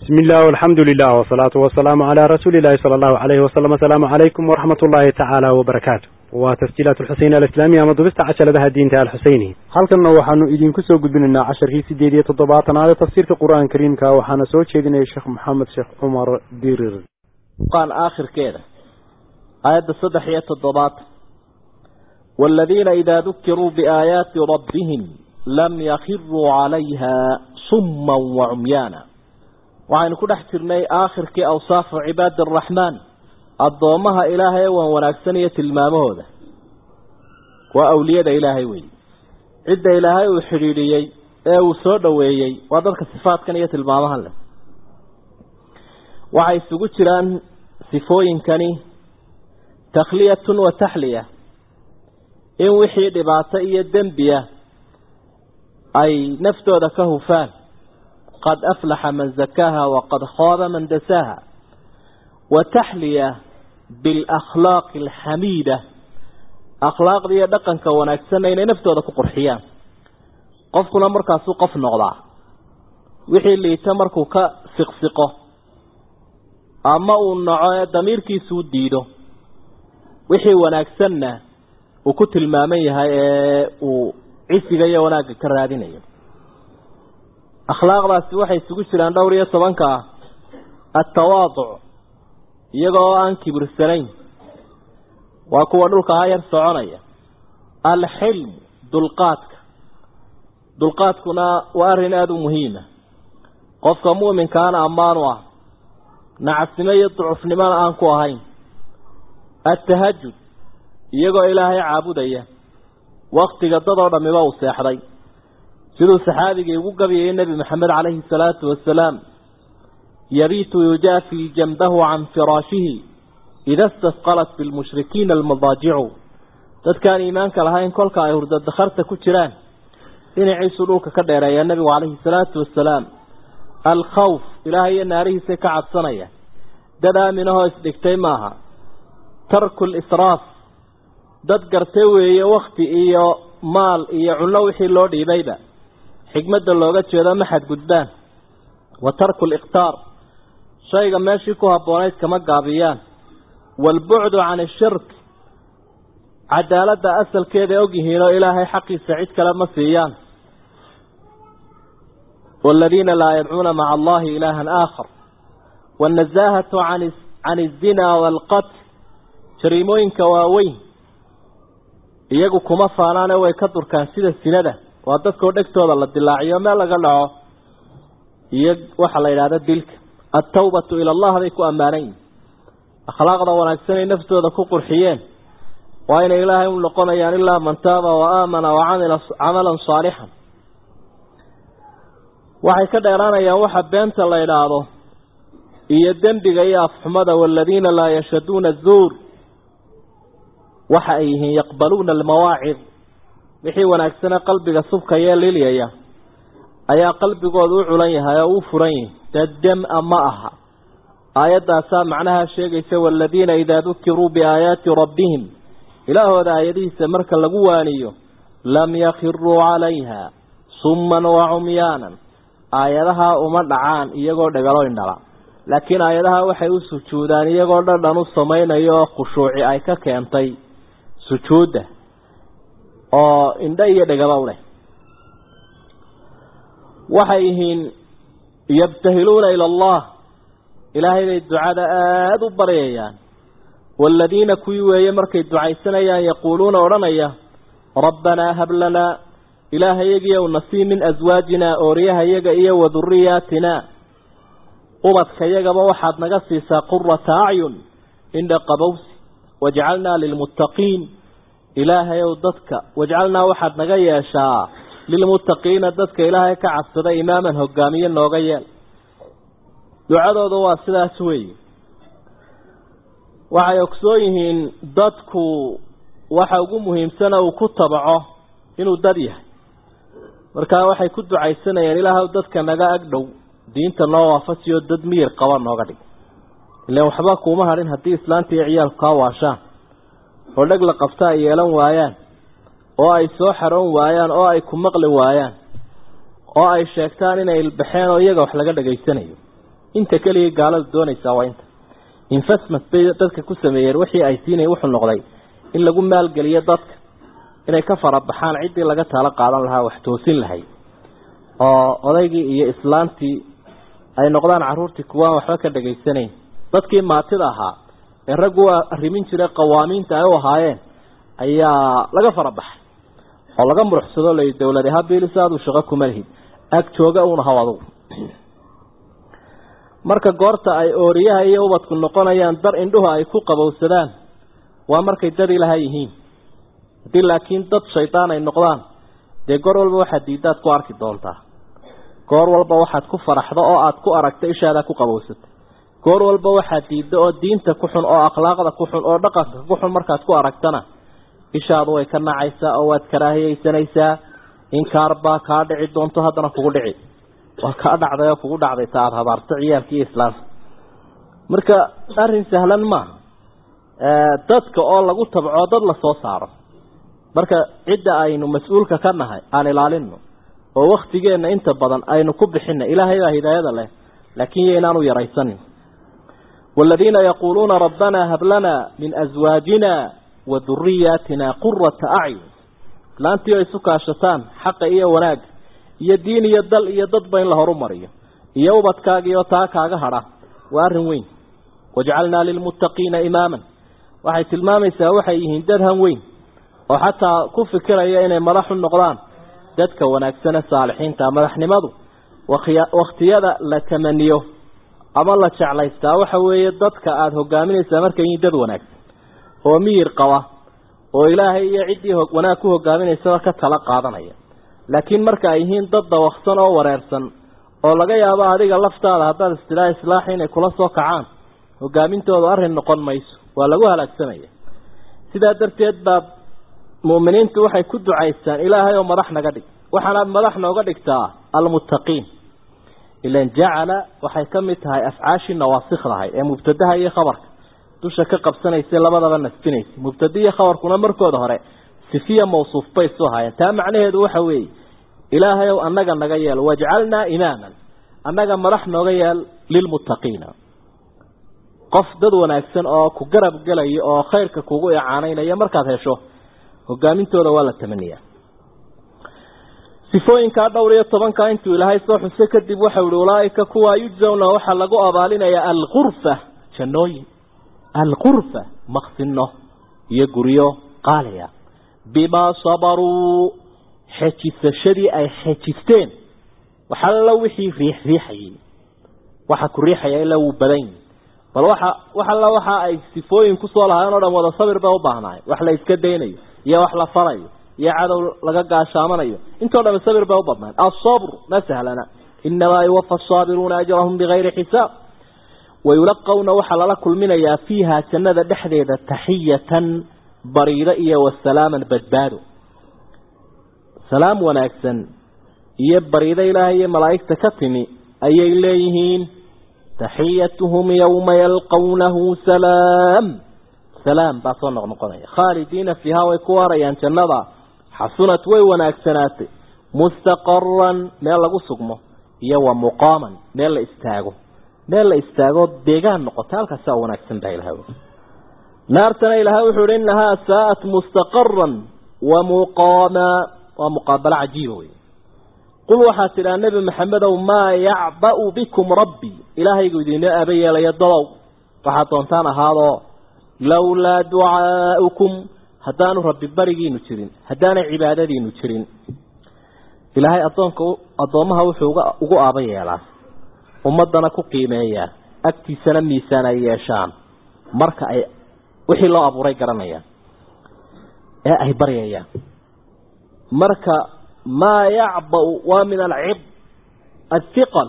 بسم الله والحمد لله والصلاة والسلام على رسول الله صلى الله عليه وسلم. السلام عليكم ورحمة الله تعالى وبركاته. وتسجيلات الحسين الإسلامية مضبست عشر لها الدين تاع الحسيني. حلقنا وحنو إذن كسو قدبنا عشر هي سديدية تضباطنا على تفسير القرآن الكريم كوحنا سوت شيدنا الشيخ محمد شيخ عمر ديرر. قال آخر كده آيات الصدحية الضباط والذين إذا ذكروا بآيات ربهم لم يخروا عليها صما وعميانا. وعن كل احترني آخر كي أوصاف عباد الرحمن الضومها إلهي ونكسنية المامودة وأولياء إلهي وي عدة إلهي وحريريي وصود ويي وذلك الصفات كانية المامها له وعي سقوتران صفوين كاني تخلية وتحلية إن وحي دبعتئية الدنبية أي نفتو ذكه فان قد أفلح من زكاها وقد خاب من دساها وتحلية بالأخلاق الحميدة أخلاق ذي دقن كوناكسنا إن نفتو ذكو قرحيان قفكنا مركا سوقف نغضع وحي اللي تمركو كسقسقه أما النعاية دمير كي سود ديدو وحي وناكسنا وكت المامية وعيسي غيا وناك كرادين أخلاق ذات وحي سقوش لأن دورية طبانك التواضع يقوى عن كبر السنين وكوى نلك هاير سعونية الحلم دلقاتكنا وأرهن آدو مهينة قفك مؤمن كان أمانوا نعسمية ضعف نمان آنكو هين التهجد يقوى إلهي عابدية وقت قدر مباو سيحري سيدو الصحابي يقول النبي محمد عليه الصلاة والسلام يبيت يجافي جنبه عن فراشه إذا استثقلت بالمشركين المضاجع تذكر إيمانك لهاين كلك أيهرد دخرت كتران إن عيسولوك كدير يا النبي عليه الصلاة والسلام الخوف إلهي الناري سكعت صنية ددا منه اسدكتي معها ترك الإسراف دد قرتوي وقتي إيا مال إيا علوحي اللودي بيبا حكمة اللوغة شهده محد قدبان وترك الإقتار شيئا ماشيكوها بونيس كما قابيان والبعد عن الشرك عدالة أسل كذا أوجهين إلهي حقي سعيد كلام مسيان والذين لا يدعون مع الله إلها آخر والنزاهة عن الزنا والقتل شريموين كواوين iyagu kuma faanaana way ka durkaan sida sinada waa dadka dhagtooda la dilaaciyo meel laga dhaco waxa la yiraahdo dilka at-tawbatu ila Allah ay ku amaaneen akhlaaqda wanaagsan ee naftooda ku qurxiyeen waa in Ilaahay uu noqonayaan illa man taaba wa aamana wa amila amalan salihan waxay ka dheeraanayaan waxa beenta la yiraahdo iyo dambiga iyo afxumada walladina la yashaduna az-zur وحأيهم يقبلون المواعظ وحي ونكسنا قلبك صفك يا ليليا أيا قلبك وضوع عليها يا أوفرين تدم أماءها آيات داسا معناها الشيء يسوى الذين إذا ذكروا بآيات ربهم إله هذا آياته سمرك اللقواني لم يخروا عليها صما وعميانا آياتها أمدعان يقول دقالوين دلا لكن آياتها وحي سجودان يقول دقالو الصمين أيها خشوعي أيكا كيانتي سجوده oo indhaye dhagabawle waxayhin yabtahiluna ila Allah ilaahay ducada aad u barayaan walladina kuwiyay markay ducaysanayaan yaquluna oranaya rabbana hab lana ilaahayaga wa nasiib min azwajina oriyahayaga iyo wadurriyatina ubadkayaga waxaad naga siisaa qurrata a'yun inda qabawsi وجعلنا للمتقين إلهي وددك وجعلنا واحد نغيا شاء للمتقين ددك إلهي كعصد إماما هقاميا نوغيا دعاء ضوء سلا سوي وعيكسويهن ددك وحاقمهم سنة وكتبعه إنه دديه مركا waxay ku ducaysanayaan ilaahay dadka naga agdhow diinta loo waafasiyo dad miir qaban nooga dhig ilaa waxba kuma harin hadii islaanta iyo ciyaalku ka waashaan oo dhag la qabta yeelan waayaan oo ay soo xaroon waayaan oo ay ku maqli waayaan oo ay sheegtaan inay ilbaxeen oo iyaga wax laga dhageysanayo inta kaliya gaalada doonaysa waa inta investment bay dadka ku sameeyeen wixii ay siinay wuxuu noqday in lagu maalgeliyo dadka inay ka farabaxaan cidii laga taala qaadan lahaa wax toosin lahay oo odaygii iyo islaantii ay noqdaan caruurtii kuwa waxba ka dhageysanayn dadkii maatida ahaa ee rag waa arrimin jiray qawaamiinta ay u ahaayeen ayaa laga farabaxay oo laga muruxsado lay dawladda habeelisaadu shaqo kuma lihid ag jooga una hawadu marka goorta ay ooriyaha iyo ubadku noqonayaan dar indhuhu ay ku qabowsadaan waa markay dad ilaha yihiin hadii laakiin dad shaydaan ay noqdaan dee goor walba waxaad diidaad ku arki doontaa goor walba waxaad ku faraxdo oo aad ku aragto ishaada ku qabowsato goor walba waxaad diiddo oo diinta ku xun oo akhlaaqda ku xun oo dhaqanka ku xun markaad ku aragtana ishaadu way ka nacaysaa oo waad karaahiyeysanaysaa inkaarbaa kaa dhici doonto haddana kugu dhici waa kaa dhacday oo kugu dhacday ta aad habaarto ciyaalkii islaamka marka arrin sahlan maaha dadka oo lagu tabco dad la soo saaro marka cidda aynu mas-uulka ka nahay aan ilaalino oo waqtigeena inta badan aynu ku bixinay ilaahay baa hidaayada leh laakiin yeenaanu yaraysanin والذين يقولون ربنا هب لنا من أزواجنا وذرياتنا قرة أعين لا أنت يسوكا شتان حق إيه وناج يدين يدل يدد بين له رمريه يوبت كاجي وتاكاجا هرا وارهوين وجعلنا للمتقين إماما وحي تلمام يساوحي يهندرهم وين وحتى كف كريا إن مرح النقران ددك وناكسنا صالحين تامرح نمضوا واختيار لتمنيه أما الله تعالى يستاوحي ددك آد هقامين يسامرك يدد وناكس هو مير قوة وإلهي يعدي وناكو هقامين يسامرك تلقى ضنيا laakiin marka ay yihiin dad waqsan oo wareersan oo laga yaabo adiga laftaada haddaad islaax inay kula soo kacaan hogaamintooda arrin noqon mayso waa lagu halaagsamaya sidaa darteed baa muuminiintu waxay ku ducaystaan ilaahay oo madax naga dhig waxaana madax nooga dhigtaa almuttaqiin ilan jacala waxay ka mid tahay afcaashi nawaasikhahay ee mubtadaha iyo khabarka dusha ka qabsanaysa labadaba nasbinaysa mubtadiya khabarkuna markooda hore sifiya mawsuuf bay soo hayeen taa macnaheedu waxa weey ilaahay oo annaga naga yeel waj'alna imaaman annaga madax nooga yeel lil muttaqiina qof dad wanaagsan oo ku garab galay oo khayrka kugu icaanaynaya markaad hesho hogaamintooda waa la tamaniyaa sifooyinka dhowr iyo 10 intuu ilaahay soo xusay kadib waxa uu ulaaika kuwa yujzawna waxa lagu abaalinaya al-ghurfa jannooyin al-ghurfa maqsinno iyo guriyo qaaliya بما صبروا حجس شدي أي حجستين وحلوا وحي ريحي وحكو ريحي إلا وبلين بل وحا أي سفوين كسوالها أنا وضا صبر بأوباهناي وحلا يسكديني يا وحلا فري يا عدو لقاقا شامني انتو لما صبر بأوباهناي الصبر ما سهلنا إنما يوفى الصابرون أجرهم بغير حساب ويلقون وحلا لكل من يا فيها سنة دحديدة تحية بريدة والسلام بدبادو سلام وناكسن إيه بريدة إلهي ملايكة كتني أي إليهين تحيتهم يوم يلقونه سلام سلام باصونا نقنية خالدين فيها ويكوارا ينشنضا حسنت وناكسنات مستقرا ميلا قصقمه يوم مقاما ميلا استاغو ديغان نقطالك ساو وناكسن دا إلهي نارتنا إلها وحور إنها ساءت مستقرا ومقابلة عجيبة قل وحات إلى النبي محمد وما يعبأ بكم ربي إلهي قدين أبي ليضلوا وحاتونتان هذا لولا دعاؤكم هدان ربي برقي نترين هدان عبادتي نترين إلهي أضامها وحوق أبي يلا ومدنا كقيمية أكتي سنة ميسانة يشان مركا wixii loo abuuray garanaya ee ay bariyayaan marka ma ya'ba wa min al'ib athiqal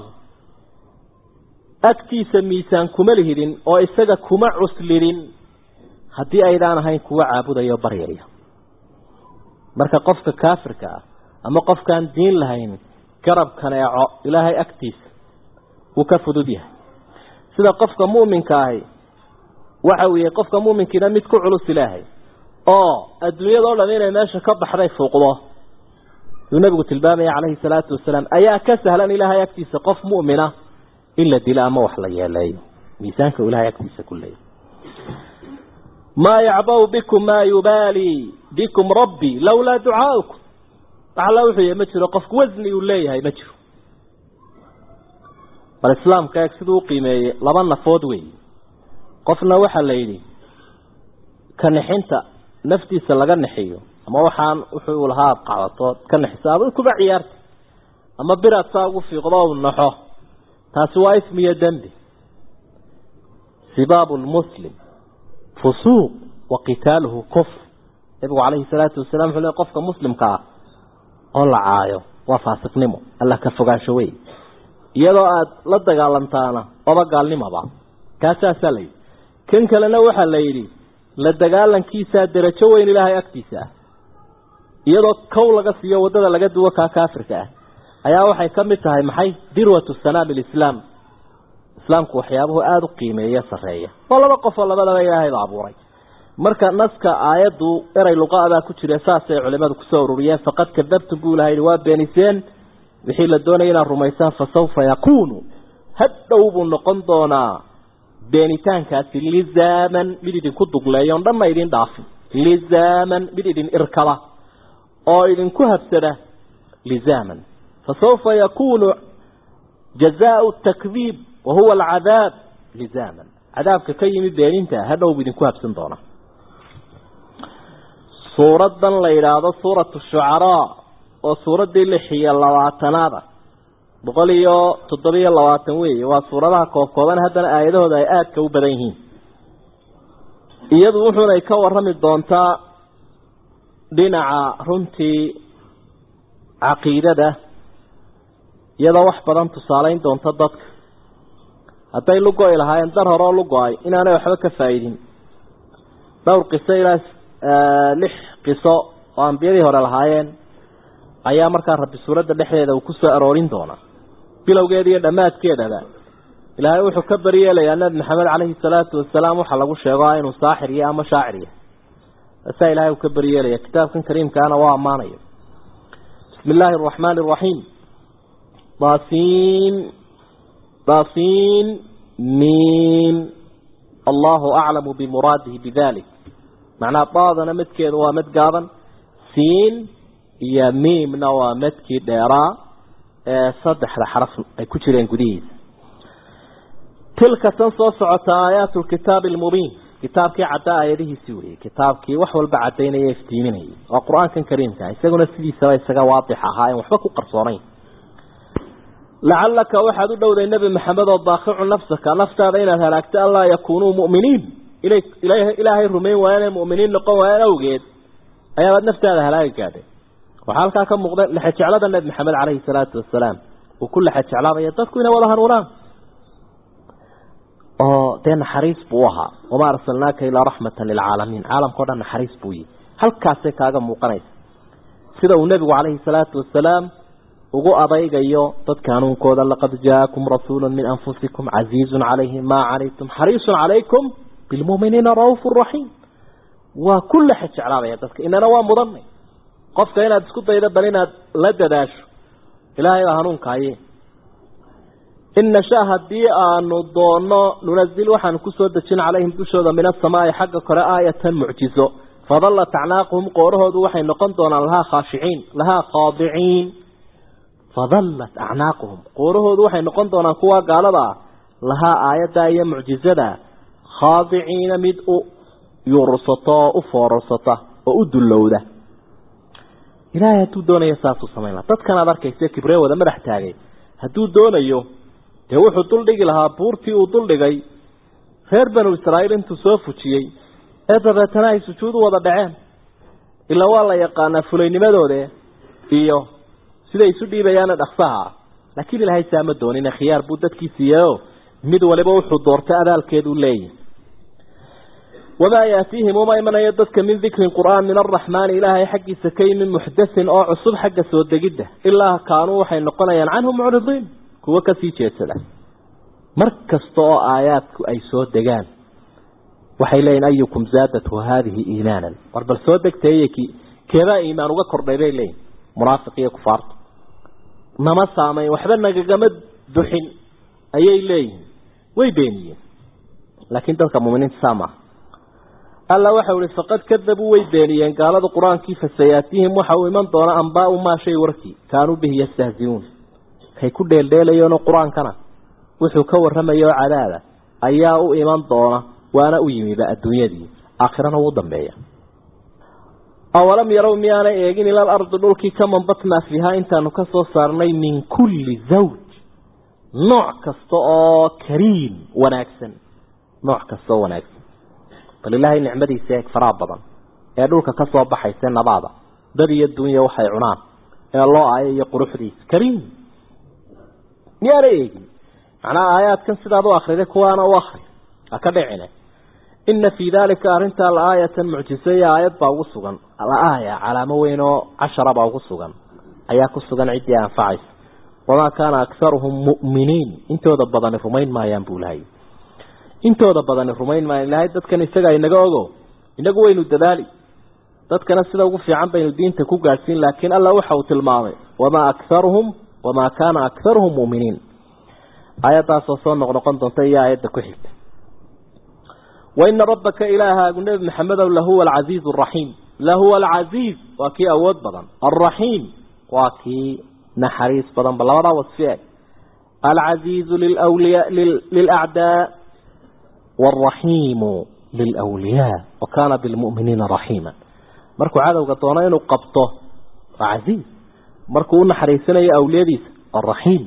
aktiisa miisaan kuma lihidin oo isaga kuma cuslidin hadii aydaan ahayn kuwa caabudayo bariyaya marka qofka kaafirka ama qofkaan diin lahayn garab kaneeco ilaahay aktiisa uu ka fudud yahay sida qofka muuminka ah waxa uu yahay qofka muuminkiina mid ku culus ilaahay oo adduunyada oo dhan inay meesha ka baxday fuuqdo nabigu tilmaamay calayhi salaatu wasalaam ayaa ka sahlan ilaahay agtiisa qof muumina إلا دلاء موحلا يالي ميسانك إلهي أكتس كله ما يعبأ بكم ما يبالي بكم ربي لولا دعاؤكم على وحي مجر قفك وزني وليه هاي مجر والإسلام كيكسدو قيمة لبنا فودوي قفنا وحا ليلي كان حنت نفتي سلقا نحيو أما وحان وحيو لها قعوطات كان حسابه كبع عيارت أما برات ساقو في قضاء النحو تاسوا اسمي دنبي سباب المسلم فسوق وقتاله كفر يبقى عليه الصلاة والسلام حلو قفك مسلم كا الله عايو وفاسق نمو الله كفقان شوي يدو لدى قالنتانا وبا قال نمو با كاسا سلي كنك لنا وحا ليلي لدى قالن كيسا درجوين إلهي أكتسا يدو كولغا سيو ودد لقد وكا كافركا أيها وحي كمتها محي ذروة السلام الإسلام إسلامك وحيابه آدو قيمية صحية والله بقف والله بلا إلهي العبوري مركا نسك آياده إرأي لقاء ذا كتير أساسي علماء كسوروريان فقد كذبت بقولها الواب بينيسين بحيل الدونين الرميسان فسوف يكون هدوب نقندونا بينيتان كاسي لزامن بدين كدوك لأيون لما يدين ضعف لزامن بدين إركلا أو يدين كهب سنة لزامن فسوف يكون جزاء التكذيب وهو العذاب لزاما عذاب كيم بينينتا هدوب بدين كهب سندونا سورة ليلة سورة الشعراء وسورة دي اللي هي اللواتنابة بقوليو تضبي اللواتنوي وسورة كوكوبان هذا آياته هذا آيات كوبدينهين يدوحون يكور رمي الدونتا دينع رنتي عقيدة ده يدوح بدن تصالين دونتا ضدك هتاي لقوا إلى هاي انتر هراء لقوا إن أنا يحبك فايدين دور قصة لح قصة وأنبيادي هراء الهايين ayaa markaa rabbi suurada dhexdeeda uu ku soo aroorin doona bilowgeedii dhamaadkeeda ilaahay wuxuu ka bariyeelay nabi maxamed kaleey salaatu wasalaam waxa lagu sheego inuu saaxir yahay ama shaacir yahay asaa ilaahay uu ka bariyeelay kitaabkan kariimka ana waa amaanayo bismillaahir rahmaanir rahiim basin mim Allahu a'lamu bi muradihi bidhalik macna baadana midkeedu waa mid gaaban siin يا ميم نوامتك ديرا صدح لحرف أي كتيرين قديس تلك تنصص آيات الكتاب المبين كتاب كي عدا يده سوري كتاب كي وحول بعدين يفتينه القرآن كان كريم كان يسقون السدي سواء يسقى واضحة هاي وحبكوا قرصونين لعلك واحد دور النبي محمد الضاخع نفسك بين هلاكت الله يكونوا مؤمنين إلهي الرمين وأنا مؤمنين لقوا أنا وجد أيها نفس هذا هلاك كذا وحالك كم مقدر لحج على النبي محمد عليه الصلاة والسلام وكل حج على يتذكرنا ولا هنولا تين حريص بوها وما أرسلناك إلى رحمة للعالمين عالم قدنا حريص بوي هل كاسك هذا مقنع سيده النبي عليه الصلاة والسلام وقو أضيق أيو تذكرون كودا لقد جاءكم رسول من أنفسكم عزيز عليه ما عليكم حريص عليكم بالمؤمنين رؤوف رحيم وكل حج على يتذكر إننا ومضمن قفك هنا تسكت إذا بلينا لدداش إلهي وهنونك هاي إن شاهد دي نضونا ننزل وحن كسودة عليهم تشهد من السماء حق قراءة آية معجزة فظلت أعناقهم قوره دوحي نقنطنا لها خاشعين لها خاضعين فظلت أعناقهم قوره دوحي نقنطنا كوا قالبا لها آية معجزة خاضعين مدء يرسطا أفرسطا وأدلوده إلهي هدو دونا يساسو سمينا تدكنا باركيسي كبري ودا مدح تاغي هدو دونا يو يوحو دلدقي لها بورتي ودلدقي خير بنو إسرائيل انتو سوفوشيي إذا باتناي سجود ودا دعين إلا والله يقانا فلين مدو ده إيو سيدا يسودي بيانا دخصها لكن إلهي سامد دونين خيار بودت كيسيو مدو ولبوحو دورتا أذال كيدو لي وما يأتيهم وما يمنى يددك من ذكر القرآن من الرحمن إلهي حق سكي من محدث أو عصب حق سود جده إلا كانوا حين قنيا عنهم معرضين كوا كسيتي السلام مركز طاء آيات أي سود دجان وحيلين أيكم زادته هذه إيمانا وربل سودك تيجي كذا إيمان وذكر بيلين مرافقية كفار ما مسامي وحبنا جمد دحين ayay leeyihiin way beeniyeen laakiin dadka muuminiinta saama alla waxa uu faqad kadabu way beeniyeen gaalada quraanki fasayaatihim waxa uu iman doona anbaa uma shay warki kaanu bihi yastahziun kay ku dheeldheelayeen quraankana wuxuu ka waramayo cadaada ayaa u iman doona waana u yimiba adduunyadii aakhirana uu dambeeya awalam yaraw miyana eegin ila al-ard dulki kama batna fiha intaanu ka soo saarnay min kulli zawj nooc kasta oo kariim wanaagsan nooc kasta oo wanaagsan balillahi nicmadiisa fara badan ee dhulka ka soo baxaysa nabada dad iyo dunya waxay cunaan ee loo aayayo quruxdiis kariim miyana eegin ana aayaadkan sidaad u akhriday kuwaana u akhri aka dhicina إن في ذلك أرنت الآية المعجزية آيات باوسوغان الآية على موينو 10 باوسوغان أياك السوغان عدي أنفعيس وما كان أكثرهم مؤمنين انتو دبضان الرمين ما ينبول هاي انتو دبضان الرمين ما ينبول هاي دادكن استغى إنقو وينو الدلالي دادكن استغى في عن بين الدين تكو قاسين لكن الله وحوت الماضي وما كان أكثرهم مؤمنين آيات أساسان نغنقان دونتي آيات دكوحيك وإن ربك إله النبي محمد لهو العزيز الرحيم لهو العزيز وكي أود بدن الرحيم وكي نحريس بدن بلا وصفيه العزيز للأولياء للأعداء والرحيم للأولياء وكان بالمؤمنين رحيما مركو عاده وقطونين وقبطه عزيز مركو نحريسنا يا أولياء ديس الرحيم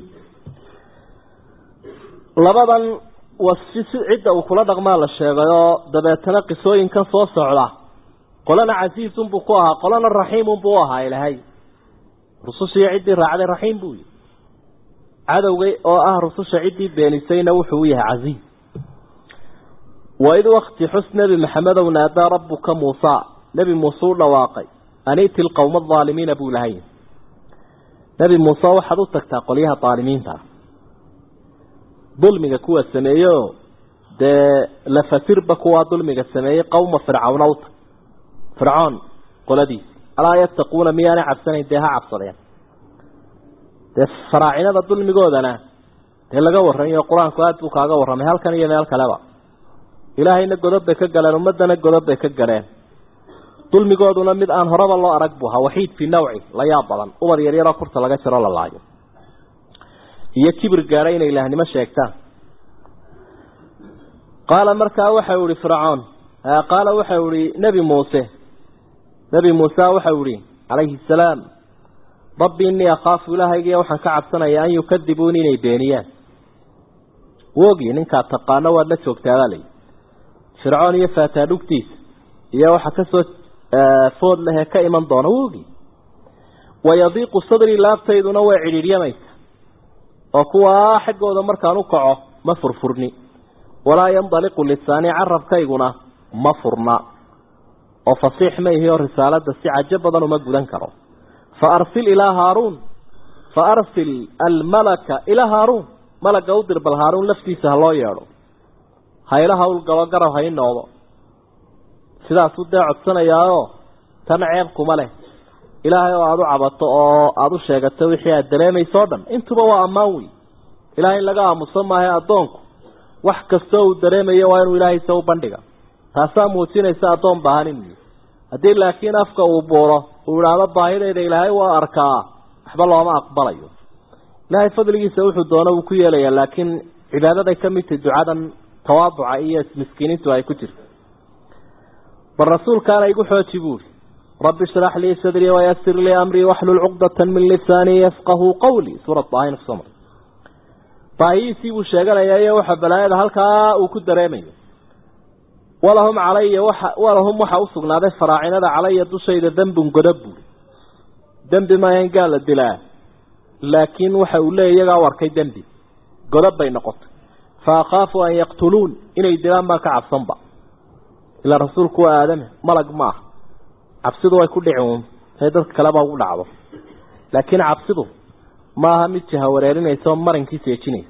لبدا وسيس عدة وكل دغما لا sheegayo dabeetana qisooyinkan soo socda qolana casiisun buu ku ahaa qolana raxiim buu ahaa ilaahay rususha cidii raacday raxiim buu cadawgay oo ah rususha cidii beenisayna wuxuu yahay casiis وإذ وقت حسن نبي محمد ونادى ربك موسى نبي موسى لواقي أنيت القوم الظالمين أبو لهين نبي موسى وحدوتك تقوليها طالمين تا ظلمك كوا السمايو ده لفتر بكوا ظلمك السمايو قوم فرعون قل دي ألا يتقون ميانا عبساني ديها عبصرين ده فراعنا ده ظلمك ودنا ده لقا ورمي القرآن كواتبك آقا ورمي هل كان يميال كلابا إلهينا قدب بك قلان ومدنا قدب بك قلان ظلمك ودنا مد آن هرب الله أرقبها وحيد في نوعي لا يابضا أمر يريرا فرصة لقا شرال الله عجب هي كبر قارين إلهني ما شاكتان قال مركا وحوري فرعون قال وحوري نبي موسى وحوري عليه السلام ربي إني أخاف إلهي وحن كعب سنة أن يكذبوني نيبينيان ووقي ننكا تقانا ولا شوكتالي فرعون يفاتا لكتيس يا وحكسو فود لها كائما دون ووقي ويضيق صدري لابتيد نوع عريريانيس وكوا حقو ذا مركا نقعه مفرفرني ولا ينطلق لساني عرب كيغنا مفرنا وفصيح ما هي الرسالة السعة جبضا ومقبلا كرو فأرسل الملك إلى هارون ملك أودر بالهارون لفتي سهلو يارو هاي لها القواقر وهاي النوضة سيدا سودة عدسنا ياو تنعيبكم ملك إلهي وعدو عبطو عدو شاقت وحيا الدلامي صودا انتو بوا أماوي إلهي لقاها مصمى هي أدونكم wax kasto uu dareemayo waa inuu ilaahay soo bandhiga taasa muujinaysa adoon baahanin hadii laakiin afka uu booro uu raado baahideeda ilaahay waa arkaa waxba looma aqbalayo ilaahay fadligiisa wuxuu doona uu ku yeelaya laakiin cibaadada kamid ducadan tawaaduca iyo miskiintu ay ku jirto bar rasuulka ay ugu xoojibuur rabbi shrah li sadri wa yassir li amri wahlul 'uqdatan min lisani yafqahu qawli surah tahin samar بايسي وشغلaya waxa balaayada halka uu ku dareemayo walahum alayya waxa u sugnaaday faraacinada alayya dushayda dambun godabu dambi ma yan gal dilaa laakiin waxa uu leeyahay warkay dambi godabay noqotay fa khaafu an yaqtulun inay dilaan ma ka cabsanba ila rasuulku aadam malag ma cabsidu way ku dhiceen dad kale ba u dhacdo laakiin cabsidu ما هم جهة وريرينيسو مرنكيس يجينيس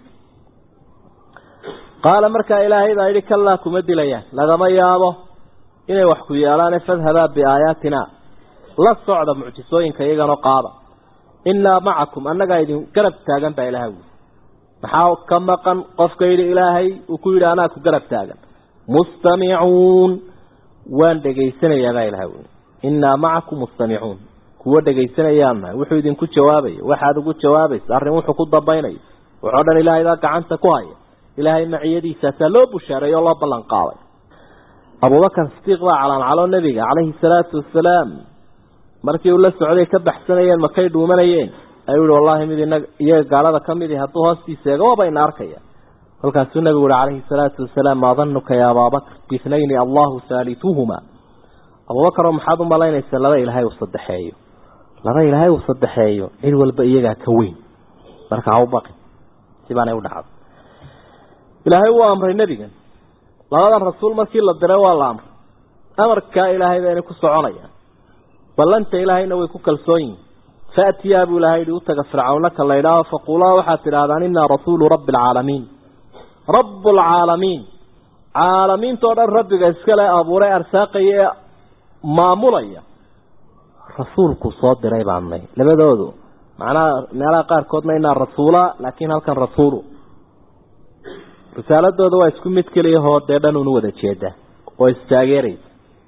قال مركا إلهي ذلك الله كمد ليا لغما يابو إني وحكو يالان فاذهبا بآياتنا لا الصعد معجسوين كيغانو قابا إنا معكم أنك إذن قرب تاغن بإلهي maxaa ka maqan qofka yidhi ilaahay uu ku yidhi anaa ku garab taagan mustamicuun waan dhegaysanayaa baa ilahay wy innaa macakum mustamicuun kuwa dhegaysanayaan nahay wuxuu idinku jawaabaya waxaad ugu jawaabaysa arrin wuxuu ku dambaynayo wuxuu dhan ilaahay baa gacanta ku haya ilaahay maciyadiisaasaa loo bushaaray oo loo ballan qaaday abubakar sidiiq baa calaancalo nebiga calayhi salaatu wasalaam markii uu la socday ka baxsanayeen makay dhuumanayeen ayuu yihi wallaahi mid iyaga gaalada ka midi hadduu hoostiisa eego waaba ina arkaya kolkaasuu nebigu yihi calayhi salaatu wasalaam maa danuka ya abaabakr biithnayni allahu haalituhuma abubakar maxaad u malaynaysaa laba ilaahay uu saddexeeyo cid walba iyagaa ka weyn marka ha u baqi sibaanay u dhacdo ilaahay wuu amray nebigan labadan rasuul markii la diray waa la amray amarkaa ilaahay bayna ku soconayaan ballanta ilaahayna way ku kalsoon yihin faatiyaa buu ilaahay yidhi u taga fircawnaka la ydhaaho faquulaa waxaad tidhaahdaan innaa rasuulu rabbi alcaalamiin rabbulcaalamiin caalamiintoo dhan rabbiga iskale abuuray arsaaqaya ee maamulaya rasuulku soo diray baanay labadoodu macnaha meelaha qaarkoodna inaa rasuula laakiin halkan rasuulu risaaladooda waa isku mid keliyahoo dee dhan unu wada jeeda oo istaageeraysa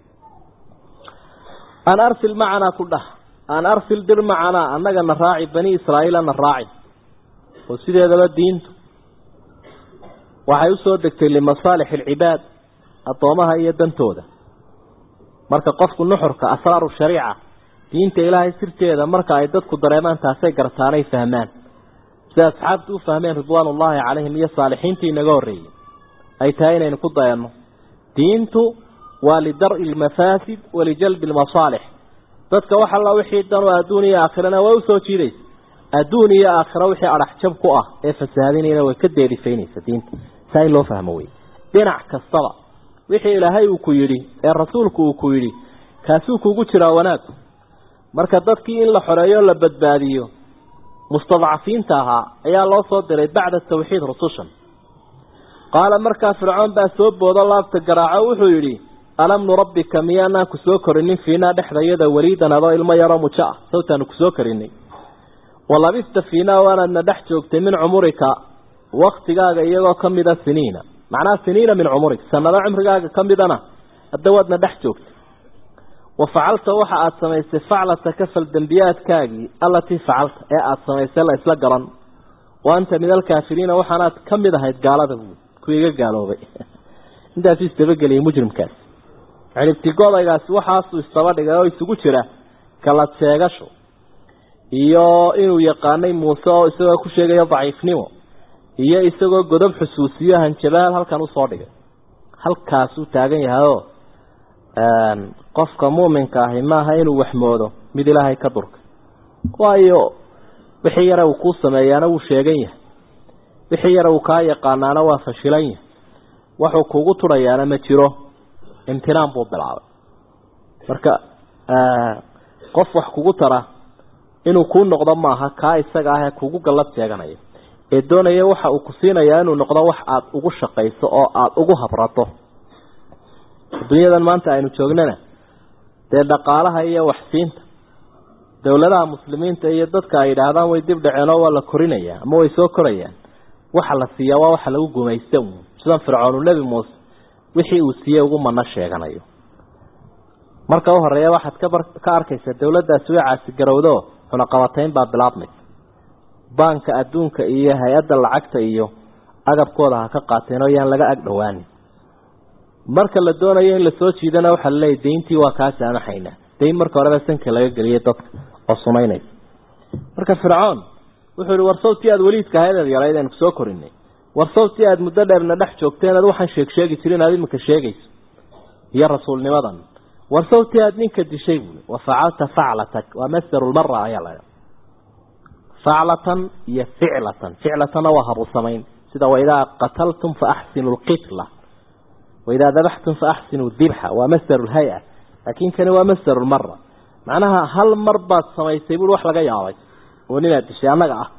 an arsil macanaa ku dhah an arsil dir macanaa annagana raaci bani israa'iilana raaci oo sideedaba diintu waxay usoo degtay limasaalix alcibaad addoomaha iyo dantooda marka qofku nuxurka asraaru shariica diinta ilaahay sirteeda marka ay dadku dareemaan taasay gartaanay fahmaan sida asxaabtu u fahmeen ridwaanullaahi calayhim iyo saalixiintii inaga horreeyey ay tahay inaynu ku dayanno diintu waa lidar'i almafaasid walijalbi almasaalix dadka wax alla wixii dan oo adduun iyo aakhirana way usoo jiidaysa adduun iyo aakhira wixii adhaxjab ku ah ee fasaadinayna way ka deerifaynaysa diinta saa in loo fahmo wey dhinac kastaba wixii ilaahay uu ku yidhi ee rasuulku uu ku yidhi kaasuu kugu jiraa wanaagku marka dadkii in la xoreeyo la badbaadiyo mustadcafiinta ahaa ayaa loo soo diray bacda tawxiid rusushan qaala markaa fircoon baa soo boodo laabta garaaco wuxuu yidhi alam nurabbika miyaanaan ku soo korinin fiinaa dhexdayada waliidan adoo ilmo yaroo mujo ah sawtaanu ku soo korinay walabista fiinaa waanaadna dhex joogtay min cumurika waktigaaga iyagoo ka mida siniina macnaha siniina min cumurik sanado cumrigaaga ka midana hadda waadna dhex joogtay wafacalta waxa aad samaysay faclataka faldembiyaadkaagii allatii facalta ee aad samaysay la isla garan wa anta min alkaafiriina waxaanaad ka mid ahayd gaalada buud kuwa iga gaaloobay intaasuu isdabageliyay mujrimkaas ciribtigoodaygaasi waxaasuu istaba dhigay oo isugu jira kala sheegasho iyo inuu yaqaanay muuse oo isagoo ku sheegaya daciifnimo iyo isagoo godob xusuusiyo hanjabaal halkan usoo dhigay halkaasuu taagan yahayoo qofka muuminka ahi maaha inuu waxmoodo mid ilaahay ka durka waayo wixii yara uu kuu sameeyaana wuu sheegan yahay wixii yara uu kaa yaqaanaana waa fashilan yahay waxuu kuugu turayaana ma jiro imtinaan buu bilaabay marka qof wax kugu tara inuu kuu noqdo maaha kaa isaga ah ee kuugu gallad sheeganaya ee doonaya waxa uu ku siinayaa inuu noqdo wax aad ugu shaqayso oo aad ugu habrato dunyadan maanta aynu joognana dee dhaqaalaha iyo waxsiinta dowladaha muslimiinta iyo dadka ay yidhaahdaan way dib dhaceen oo waa la korinayaa ama way soo korayaan waxa la siiyaa waa waxa lagu gumaysta sidan fircoonu nebi muuse wixii uu siiyey ugu mana sheeganayo marka u horeeya waxaad ka arkaysaa dowladdaasi way caasi garowdo cunaqabatayn baa bilaabmaysa baanka adduunka iyo hay-adda lacagta iyo agabkooda ha ka qaateen oo yaan laga ag dhowaanin marka la doonayo in la soo jiidana waxa la leeyahay deyntii waa kaa saamaxayna deyn marka horeba sanka laga geliyay dadka oo sumaynaysa marka fircoon wuxuu yidhi warsawtii aad weliidka ahayd yarayd aynu kusoo korinay warsawtii aad muddo dheerna dhex joogteen aad waxaan sheegi jirin aad iminka sheegayso iyo rasuulnimadan warsawtii aad ninka dishay buuli wafacalta faclatak waa masdarulmara ayaa la faclatan iyo ficlatana waa habu samayn sida waidaa qataltum fa axsinu lqitla waidaa dabaxtum fa axsinu dibxa waa masdaru lhay-a laakiin kani waa masdaru lmara macnaha hal mar baad samaysay buui wax laga yaabay oo ninaad dishay annaga ah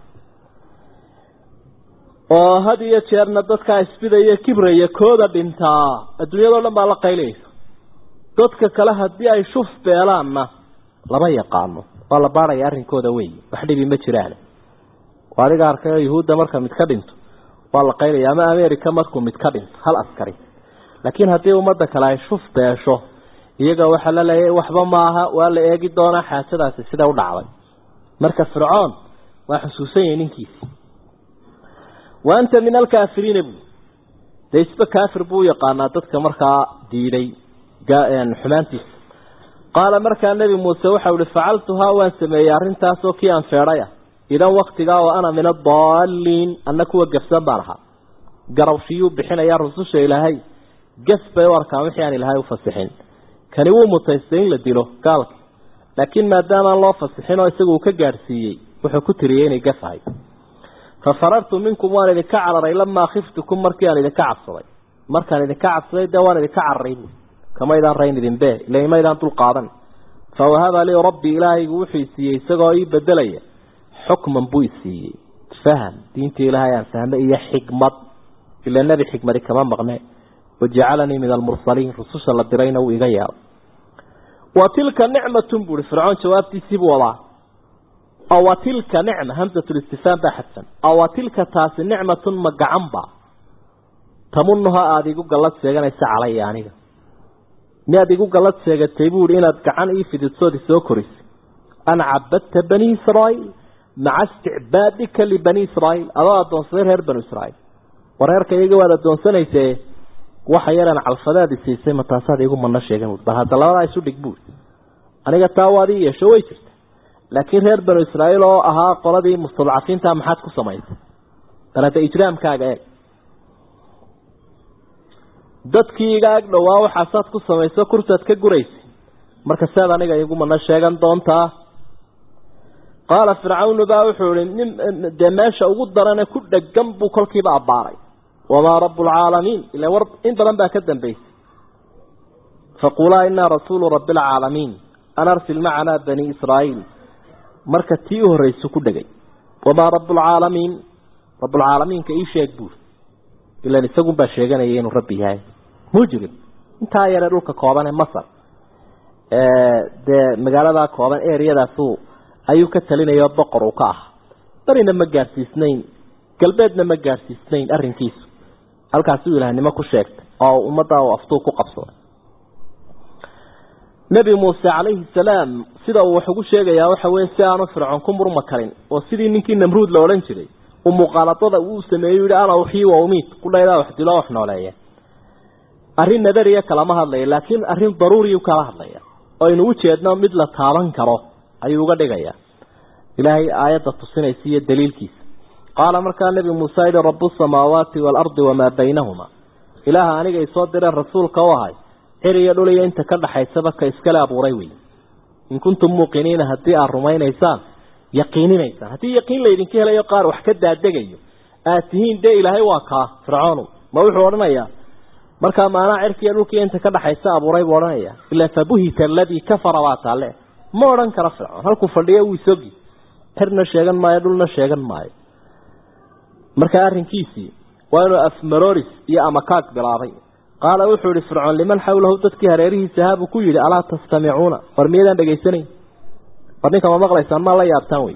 oo had iyo jeerna dadkaa isbidaya kibraya kooda dhintaa adduunyadao dhan baa la qaylaysa dadka kale haddii ay shuf beelaanna lama yaqaano waa la baaraya arrinkooda weeye wax dhibi ma jiraan adiga arkayo yuhuudda marka mid ka dhinto والله قيل يا ما أمريكا مركم متكبن هل أسكري لكن هذه أمضى كلا يشوف بيشو يجا وحلا لا وحبا معها ولا يجي دونا حاسدا سيدا ودعوة مركز فرعون وحسوسين كيس وأنت من الكافرين ابو ليس بكافر بو يقاناتك مركا ديني جاء حمانتي قال مركا النبي موسى وحول فعلتها وانسمي أرنتا سوكي أنفيريا إذا وقت جاء وأنا من الضالين أنك وقف سبارها قروشيو بحين يا رسوش إلهي قف بيوركا محيان إلهي وفسحين كان هو متيسين لديله قال لكن ما دام الله فسحين ويسقوا كجارسيي وحكوت رييني قفاي ففررت منكم وانا إذا كعرري لما خفتكم مركان إذا كعصري مركان إذا كعصري دوان إذا كعرين كما إذا رين ذن به إلى ما إذا أنتل قاضا فوهب لي ربي إلهي وحي سيي سقاي بدلي حكما بويسي فهم دينتي إلهي فهم إيا حكمة إلا النبي حكمة كمان مغنى وجعلني من المرسلين رسوش الله درين وإيغيا وتلك نعمة بوري فرعون شوابتي سيب والله أو تلك نعمة همزة الاستفهام بحثا أو تلك تاس نعمة مقعنبا تمنها آديقو قلت سيغان إسا علي يعني ما آديقو قلت سيغان تيبور إنا دقعان إيفي دي سوكوريس أنا عبدت بني إسرائيل مع استعبادك لبني إسرائيل أضاء الدونسير هير بني إسرائيل ورهيرك يجوا هذا الدونسان يسيه وحيانا على الفضاء السيسي متاساد يقول من نشيغان بهذا الله رأي سودك بور أنا قطاوادي يشوي جرت لكن هير بني إسرائيل أها قردي مستضعفين تامحاتكو سمايت ثلاثة إجرام كاقا dadkii gaag dhawaa waxa saad ku sameeyso kursaad ka guraysi marka saad aniga iyagu ma sheegan doonta qala fir'aun baa wuxuu deemasha ugu darana ku dhagan buu kolkiiba abaaray wama rabbul alamin ila war in badan baa ka dambeeyay faqula inna rasul rabbil alamin ana arsil ma'ana bani israil marka tii horeyso ku dhagay wama rabbul alamin ka ii sheeg buu إلا نسقون بشيغانيين ربي هاي مجرم انتا يرى دولك كوبان مصر ده مقالة كوبان ريادا سوء أيو كتلين يبقر وقاه برينا مقارسي سنين قلبيدنا مقارسي سنين أرين كيسو هل كاسو لها نمكو شاكت أو أمضا وأفتوكو قبصوا نبي موسى عليه السلام سيدا وحقو شاكا يا وحوين سيانو فرعونكم برمكارين وسيدي ننكي نمرود لولنشري ومقالطة وسميو أنا وحي وأميت كل لا وحدي لا وحنا ولا أرين نذرية كلامها الله لكن أرين ضروري وكلامها الله أين وجدنا مثل طارن كره أيوة قد جاية إلهي آية تصنيسية دليل كيس قال مركان النبي موسى رب السماوات والأرض وما بينهما إله أنا جاي صادر الرسول كواهي هري يقولي أنت كذا حيسبك إسكال أبو ريوي إن كنتم موقنين هدي الرومين إنسان يقينين إنسان هدي يقين ليدين كه لا يقار وحكد أدجيه آتهين ده إلهي واقع فرعون ما وحورنا يا مركا ما أنا عرف يقولك أنت كذا حيسا أبو ريب ورنا يا إلا فبهت الذي كفر واتعلى ما رن كرفعون هل كفر ليه ويسقي هرنا شيئا ما يدلنا شيئا ما مركا أرين كيسي وأنا أفمروريس يا أمكاك بالعربي قال وحور فرعون لمن حوله تسكي هريره سهاب كيل ألا تستمعون فرميلا بجيسني فرنيك ما مغليسان ما لا يابتنوي